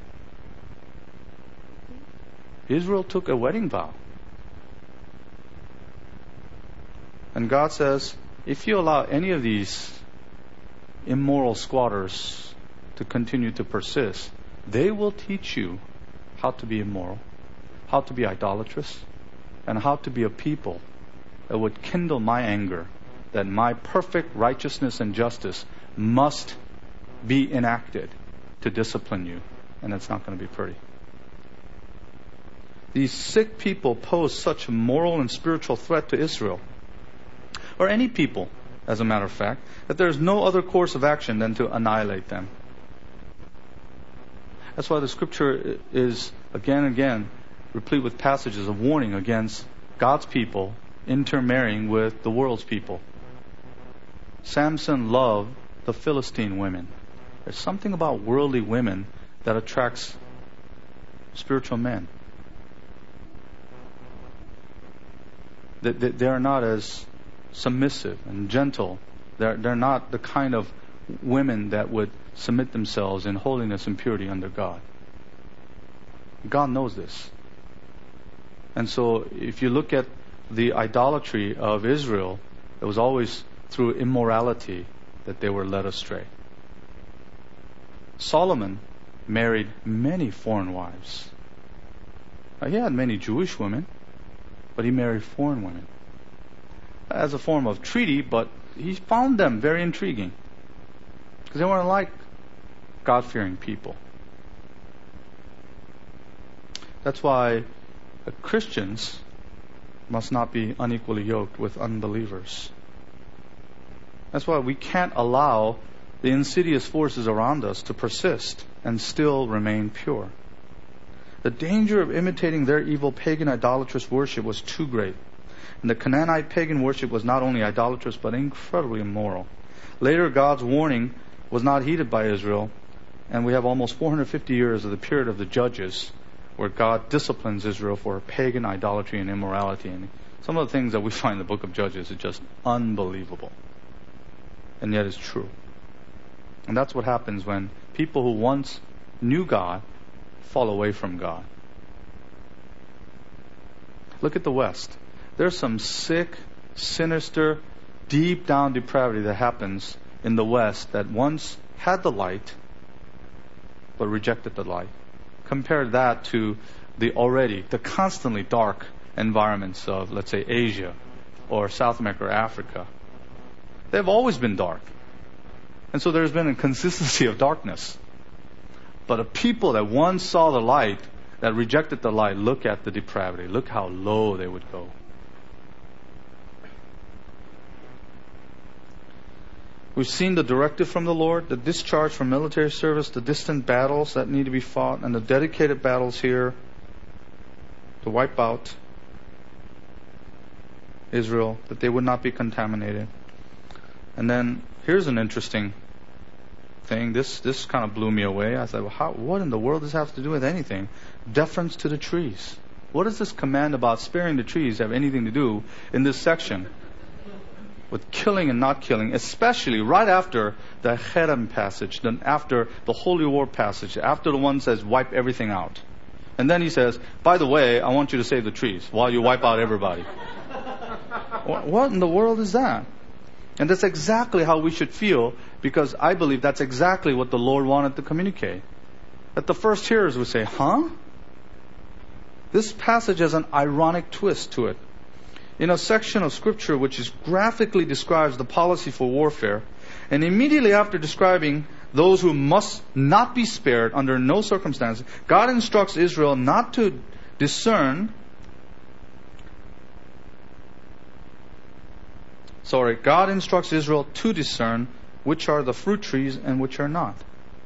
Israel took a wedding vow. And God says, if you allow any of these immoral squatters to continue to persist, they will teach you how to be immoral, how to be idolatrous, and how to be a people that would kindle my anger, that my perfect righteousness and justice must be enacted to discipline you. And it's not going to be pretty. These sick people pose such a moral and spiritual threat to Israel, or any people, as a matter of fact, that there is no other course of action than to annihilate them. That's why the scripture is again and again replete with passages of warning against God's people intermarrying with the world's people. Samson loved the Philistine women. There's something about worldly women that attracts spiritual men. They are not as submissive and gentle. They're not the kind of women that would submit themselves in holiness and purity under God. God knows this. And so if you look at the idolatry of Israel, it was always through immorality that they were led astray. Solomon married many foreign wives. He had many Jewish women, but he married foreign women as a form of treaty, but he found them very intriguing. Because they weren't like God-fearing people. That's why Christians must not be unequally yoked with unbelievers. That's why we can't allow the insidious forces around us to persist and still remain pure. The danger of imitating their evil pagan idolatrous worship was too great. And the Canaanite pagan worship was not only idolatrous but incredibly immoral. Later, God's warning was not heeded by Israel, and we have almost 450 years of the period of the Judges where God disciplines Israel for pagan idolatry and immorality. And some of the things that we find in the book of Judges are just unbelievable. And yet it's true. And that's what happens when people who once knew God fall away from God. Look at the West. There's some sick, sinister, deep down depravity that happens in the West that once had the light but rejected the light. Compare that to the constantly dark environments of, let's say, Asia or South America or Africa. They've always been dark. And so there's been a consistency of darkness. But a people that once saw the light, that rejected the light, look at the depravity. Look how low they would go. We've seen the directive from the Lord, the discharge from military service, the distant battles that need to be fought, and the dedicated battles here to wipe out Israel, that they would not be contaminated. And then here's an interesting thing. This kind of blew me away. I said, well, what in the world does this have to do with anything? Deference to the trees. What does this command about sparing the trees have anything to do in this section with killing and not killing, especially right after the Cherem passage, then after the Holy War passage, after the one says wipe everything out. And then he says, by the way, I want you to save the trees while you wipe out everybody. What in the world is that? And that's exactly how we should feel, because I believe that's exactly what the Lord wanted to communicate. That the first hearers would say, huh? This passage has an ironic twist to it. In a section of Scripture which graphically describes the policy for warfare, and immediately after describing those who must not be spared under no circumstances, God instructs Israel not to discern God instructs Israel to discern which are the fruit trees and which are not.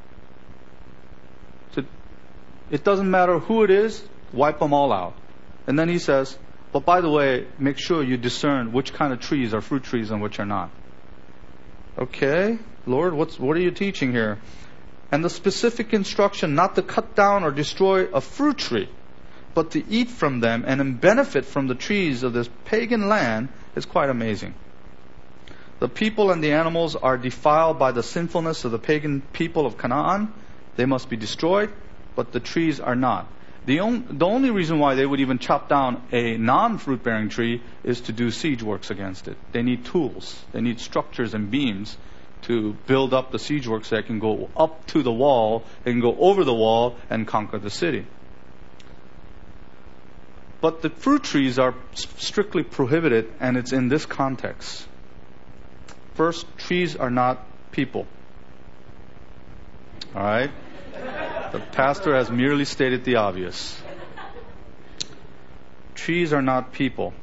So it doesn't matter who it is, wipe them all out. And then he says, but by the way, make sure you discern which kind of trees are fruit trees and which are not. Okay, Lord, what are you teaching here? And the specific instruction not to cut down or destroy a fruit tree, but to eat from them and benefit from the trees of this pagan land is quite amazing. The people and the animals are defiled by the sinfulness of the pagan people of Canaan. They must be destroyed, but the trees are not. The only reason why they would even chop down a non-fruit-bearing tree is to do siege works against it. They need tools. They need structures and beams to build up the siege works that can go up to the wall and go over the wall and conquer the city. But the fruit trees are strictly prohibited, and it's in this context. First, trees are not people. All right? The pastor has merely stated the obvious. Trees are not people,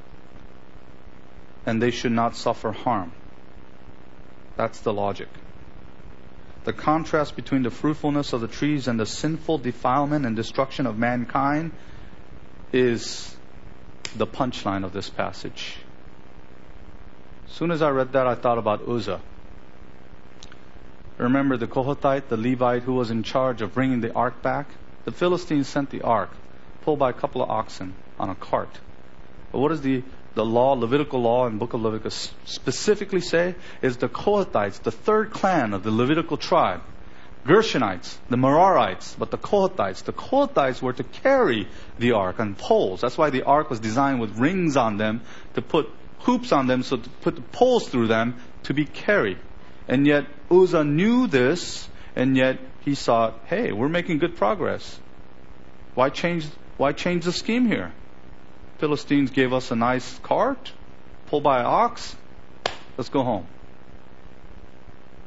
and they should not suffer harm. That's the logic. The contrast between the fruitfulness of the trees and the sinful defilement and destruction of mankind is the punchline of this passage. As soon as I read that, I thought about Uzzah. Remember the Kohathite, the Levite who was in charge of bringing the ark back? The Philistines sent the ark, pulled by a couple of oxen on a cart. But what does the law, Levitical law in the book of Leviticus specifically say? Is the Kohathites, the third clan of the Levitical tribe, Gershonites, the Merarites, but the Kohathites were to carry the ark on poles. That's why the ark was designed with rings on them, to put hoops on them, so to put the poles through them to be carried. And yet Uzzah knew this, and yet he thought, hey, we're making good progress. Why change the scheme here? Philistines gave us a nice cart, pulled by an ox. Let's go home.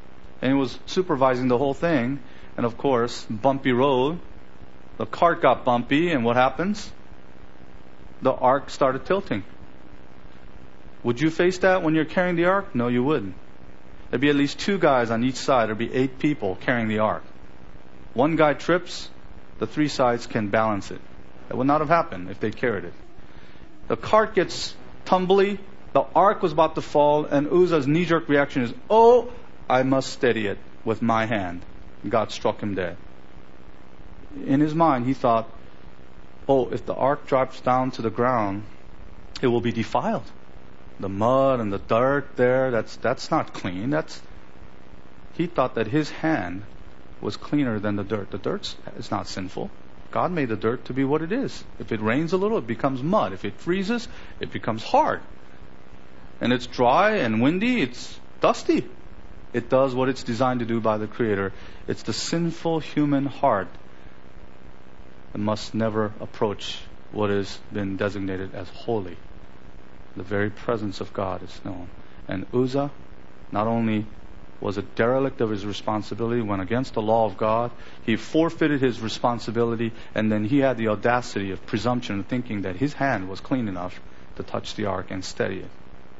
And he was supervising the whole thing. And of course, bumpy road. The cart got bumpy, and what happens? The ark started tilting. Would you face that when you're carrying the ark? No, you wouldn't. There'd be at least 2 guys on each side. There'd be 8 people carrying the ark. One guy trips, the 3 sides can balance it. That would not have happened if they carried it. The cart gets tumbly, the ark was about to fall, and Uzzah's knee-jerk reaction is, oh, I must steady it with my hand. God struck him dead. In his mind, he thought, oh, if the ark drops down to the ground, it will be defiled. The mud and the dirt there, that's not clean. He thought that his hand was cleaner than the dirt. The dirt is not sinful. God made the dirt to be what it is. If it rains a little, it becomes mud. If it freezes, it becomes hard. And it's dry and windy, it's dusty. It does what it's designed to do by the Creator. It's the sinful human heart that must never approach what has been designated as holy. The very presence of God is known. And Uzzah not only was a derelict of his responsibility, went against the law of God, he forfeited his responsibility, and then he had the audacity of presumption of thinking that his hand was clean enough to touch the ark and steady it.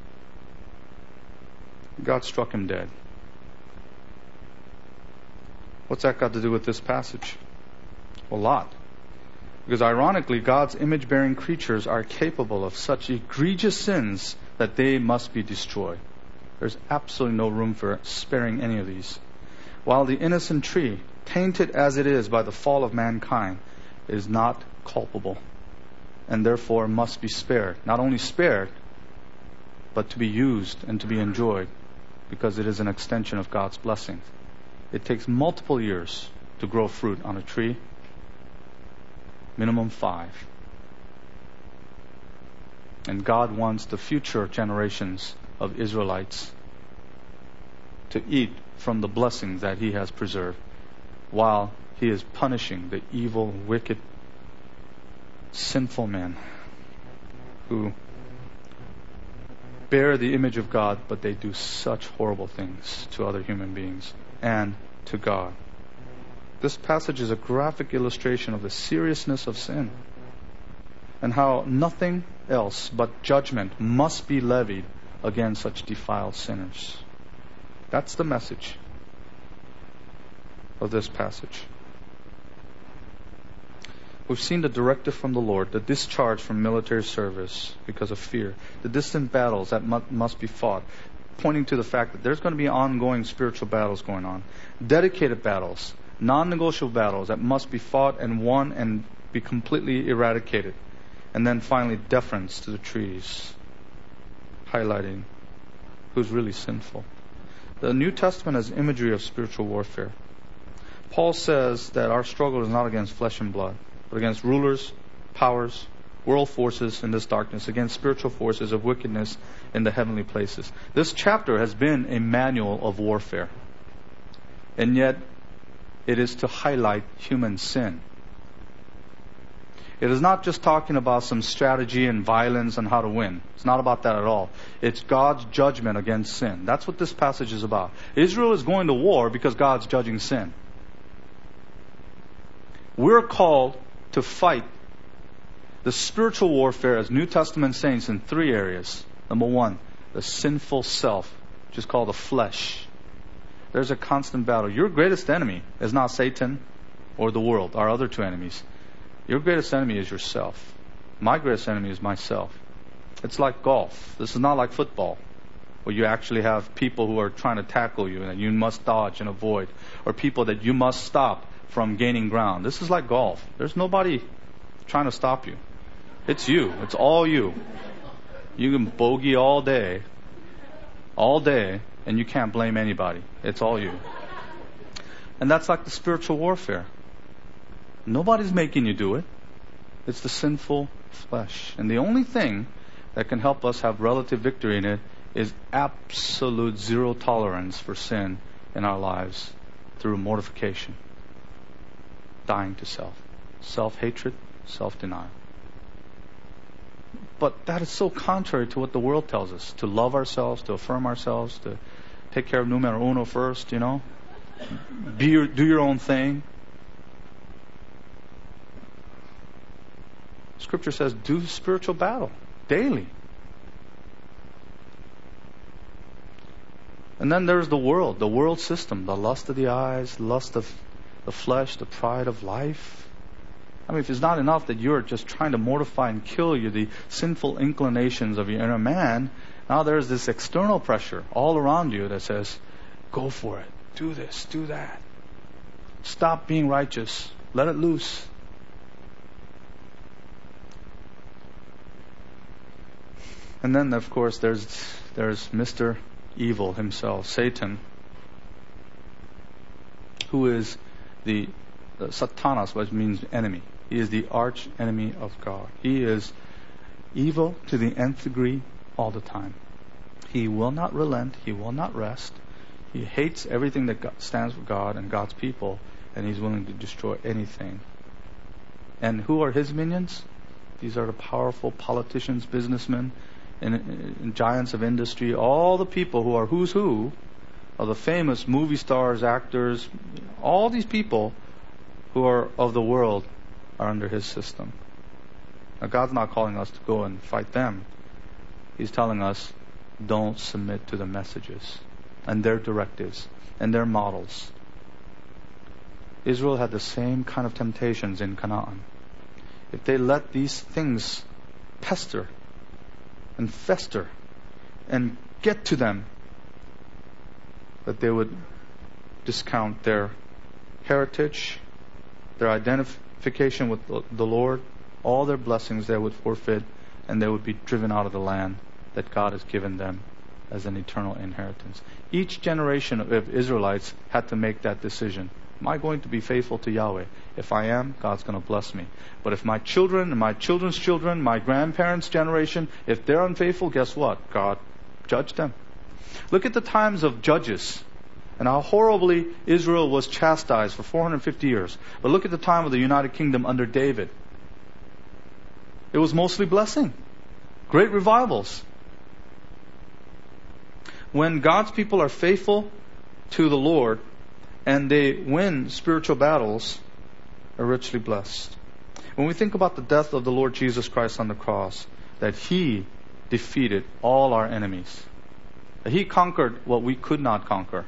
God struck him dead. What's that got to do with this passage? A lot. Because ironically, God's image-bearing creatures are capable of such egregious sins that they must be destroyed. There's absolutely no room for sparing any of these. While the innocent tree, tainted as it is by the fall of mankind, is not culpable, and therefore must be spared. Not only spared, but to be used and to be enjoyed, because it is an extension of God's blessings. It takes multiple years to grow fruit on a tree. Minimum 5. And God wants the future generations of Israelites to eat from the blessings that He has preserved, while He is punishing the evil, wicked, sinful men who bear the image of God, but they do such horrible things to other human beings and to God. This passage is a graphic illustration of the seriousness of sin and how nothing else but judgment must be levied against such defiled sinners. That's the message of this passage. We've seen the directive from the Lord, the discharge from military service because of fear, the distant battles that must be fought, pointing to the fact that there's going to be ongoing spiritual battles going on, dedicated battles, non-negotiable battles that must be fought and won and be completely eradicated. And then finally, deference to the trees, highlighting who's really sinful. The New Testament has imagery of spiritual warfare. Paul says that our struggle is not against flesh and blood, but against rulers, powers, world forces in this darkness, against spiritual forces of wickedness in the heavenly places. This chapter has been a manual of warfare. And yet, it is to highlight human sin. It is not just talking about some strategy and violence and how to win. It's not about that at all. It's God's judgment against sin. That's what this passage is about. Israel is going to war because God's judging sin. We're called to fight the spiritual warfare as New Testament saints in 3 areas. Number 1, the sinful self, which is called the flesh. There's a constant battle. Your greatest enemy is not Satan or the world, our other 2 enemies. Your greatest enemy is yourself. My greatest enemy is myself. It's like golf. This is not like football, where you actually have people who are trying to tackle you and that you must dodge and avoid, or people that you must stop from gaining ground. This is like golf. There's nobody trying to stop you. It's you. It's all you. You can bogey all day, and you can't blame anybody. It's all you. And that's like the spiritual warfare. Nobody's making you do it. It's the sinful flesh. And the only thing that can help us have relative victory in it is absolute zero tolerance for sin in our lives through mortification, dying to self, self-hatred, self-denial. But that is so contrary to what the world tells us, to love ourselves, to affirm ourselves, to take care of numero uno first, do your own thing. Scripture says, do spiritual battle daily. And then there's the world system, the lust of the eyes, lust of the flesh, the pride of life. I mean, if it's not enough that you're just trying to mortify and kill the sinful inclinations of your inner man, now there's this external pressure all around you that says, go for it, do this, do that. Stop being righteous, let it loose. And then, of course, there's Mr. Evil himself, Satan, who is the Satanas, which means enemy. He is the arch enemy of God. He is evil to the nth degree all the time. He will not relent. He will not rest. He hates everything that stands for God and God's people, and he's willing to destroy anything. And who are his minions? These are the powerful politicians, businessmen, and giants of industry, all the people who are who's who of the famous movie stars, actors, all these people who are of the world are under his system. Now, God's not calling us to go and fight them. He's telling us, don't submit to the messages and their directives and their models. Israel had the same kind of temptations in Canaan. If they let these things pester and fester and get to them, that they would discount their heritage, their identification with the Lord, all their blessings they would forfeit, and they would be driven out of the land that God has given them as an eternal inheritance. Each generation of Israelites had to make that decision. Am I going to be faithful to Yahweh? If I am, God's going to bless me. But if my children and my children's children, my grandparents' generation, if they're unfaithful, guess what? God judged them. Look at the times of judges and how horribly Israel was chastised for 450 years. But look at the time of the United Kingdom under David. It was mostly blessing. Great revivals. When God's people are faithful to the Lord and they win spiritual battles, are richly blessed. When we think about the death of the Lord Jesus Christ on the cross, that He defeated all our enemies. That He conquered what we could not conquer.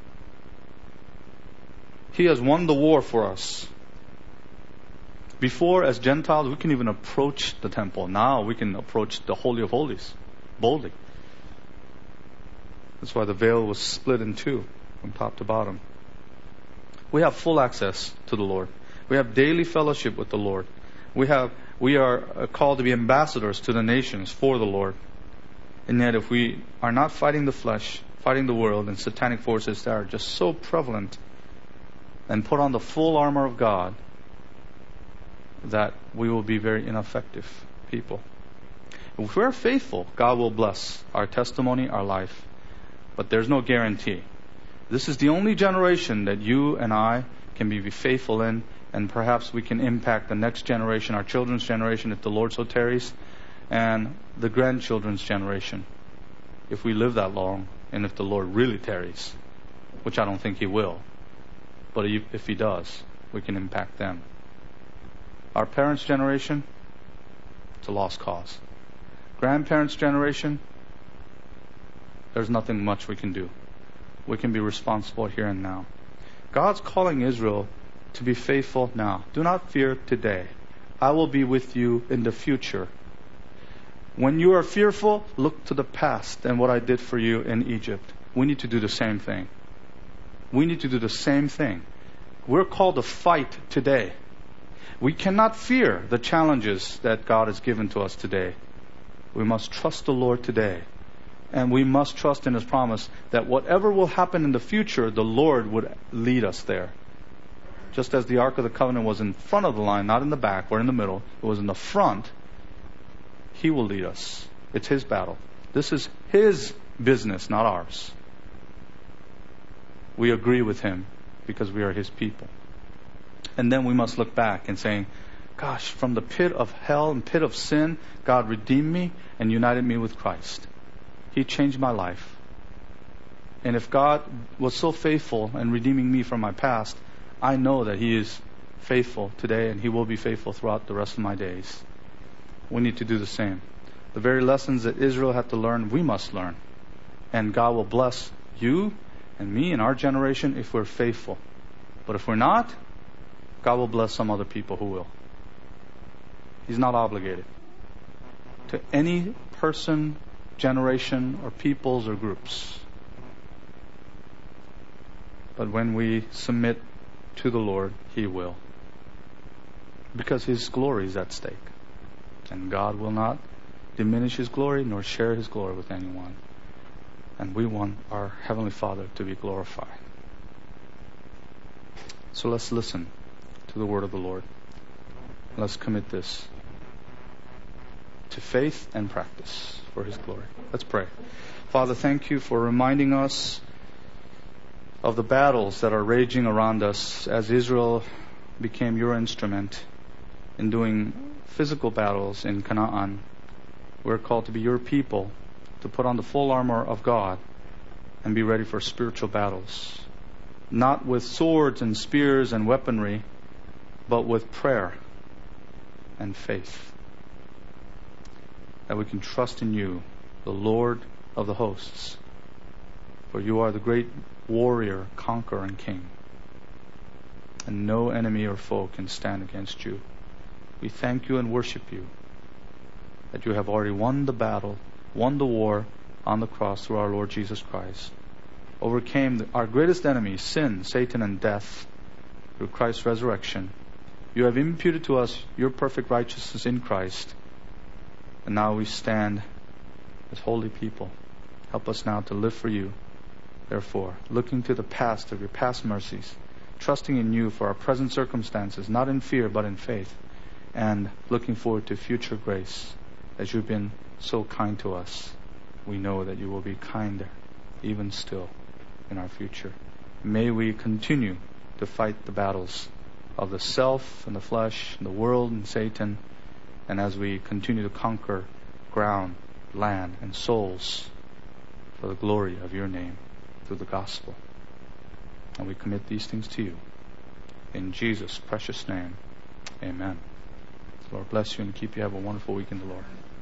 He has won the war for us. Before, as Gentiles, we can even approach the temple. Now we can approach the Holy of Holies boldly. That's why the veil was split in two from top to bottom. We have full access to the Lord. We have daily fellowship with the Lord. We are called to be ambassadors to the nations for the Lord. And yet if we are not fighting the flesh, fighting the world and satanic forces that are just so prevalent, and put on the full armor of God, that we will be very ineffective people. If we're faithful, God will bless our testimony, our life. But there's no guarantee. This is the only generation that you and I can be faithful in, and perhaps we can impact the next generation, our children's generation, if the Lord so tarries, and the grandchildren's generation, if we live that long, and if the Lord really tarries, which I don't think He will. But if He does, we can impact them. Our parents' generation, it's a lost cause. Grandparents' generation, there's nothing much we can do. We can be responsible here and now. God's calling Israel to be faithful now. Do not fear today. I will be with you in the future. When you are fearful, look to the past and what I did for you in Egypt. We need to do the same thing. We need to do the same thing. We're called to fight today. We cannot fear the challenges that God has given to us today. We must trust the Lord today. And we must trust in His promise that whatever will happen in the future, the Lord would lead us there. Just as the Ark of the Covenant was in front of the line, not in the back or in the middle, it was in the front, He will lead us. It's His battle. This is His business, not ours. We agree with Him because we are His people. And then we must look back and say, gosh, from the pit of hell and pit of sin, God redeemed me and united me with Christ. He changed my life. And if God was so faithful in redeeming me from my past, I know that He is faithful today and He will be faithful throughout the rest of my days. We need to do the same. The very lessons that Israel had to learn, we must learn. And God will bless you and me and our generation if we're faithful. But if we're not, God will bless some other people who will. He's not obligated to any person, generation, or peoples or groups. But when we submit to the Lord, He will. Because His glory is at stake. And God will not diminish His glory nor share His glory with anyone. And we want our Heavenly Father to be glorified. So let's listen to the word of the Lord. Let's commit this to faith and practice for His glory. Let's pray. Father, thank You for reminding us of the battles that are raging around us as Israel became Your instrument in doing physical battles in Canaan. We're called to be Your people, to put on the full armor of God and be ready for spiritual battles. Not with swords and spears and weaponry, but with prayer and faith. That we can trust in You, the Lord of the hosts. For You are the great warrior, conqueror, and king. And no enemy or foe can stand against You. We thank You and worship You that You have already won the battle, won the war on the cross through our Lord Jesus Christ. Overcame our greatest enemy, sin, Satan, and death through Christ's resurrection. You have imputed to us Your perfect righteousness in Christ. And now we stand as holy people. Help us now to live for You. Therefore, looking to the past of Your past mercies, trusting in You for our present circumstances, not in fear but in faith, and looking forward to future grace. As You've been so kind to us, we know that You will be kinder even still in our future. May we continue to fight the battles of the self and the flesh and the world and Satan, and as we continue to conquer ground, land, and souls for the glory of Your name through the gospel. And we commit these things to You. In Jesus' precious name, amen. The Lord bless you and keep you. Have a wonderful week in the Lord.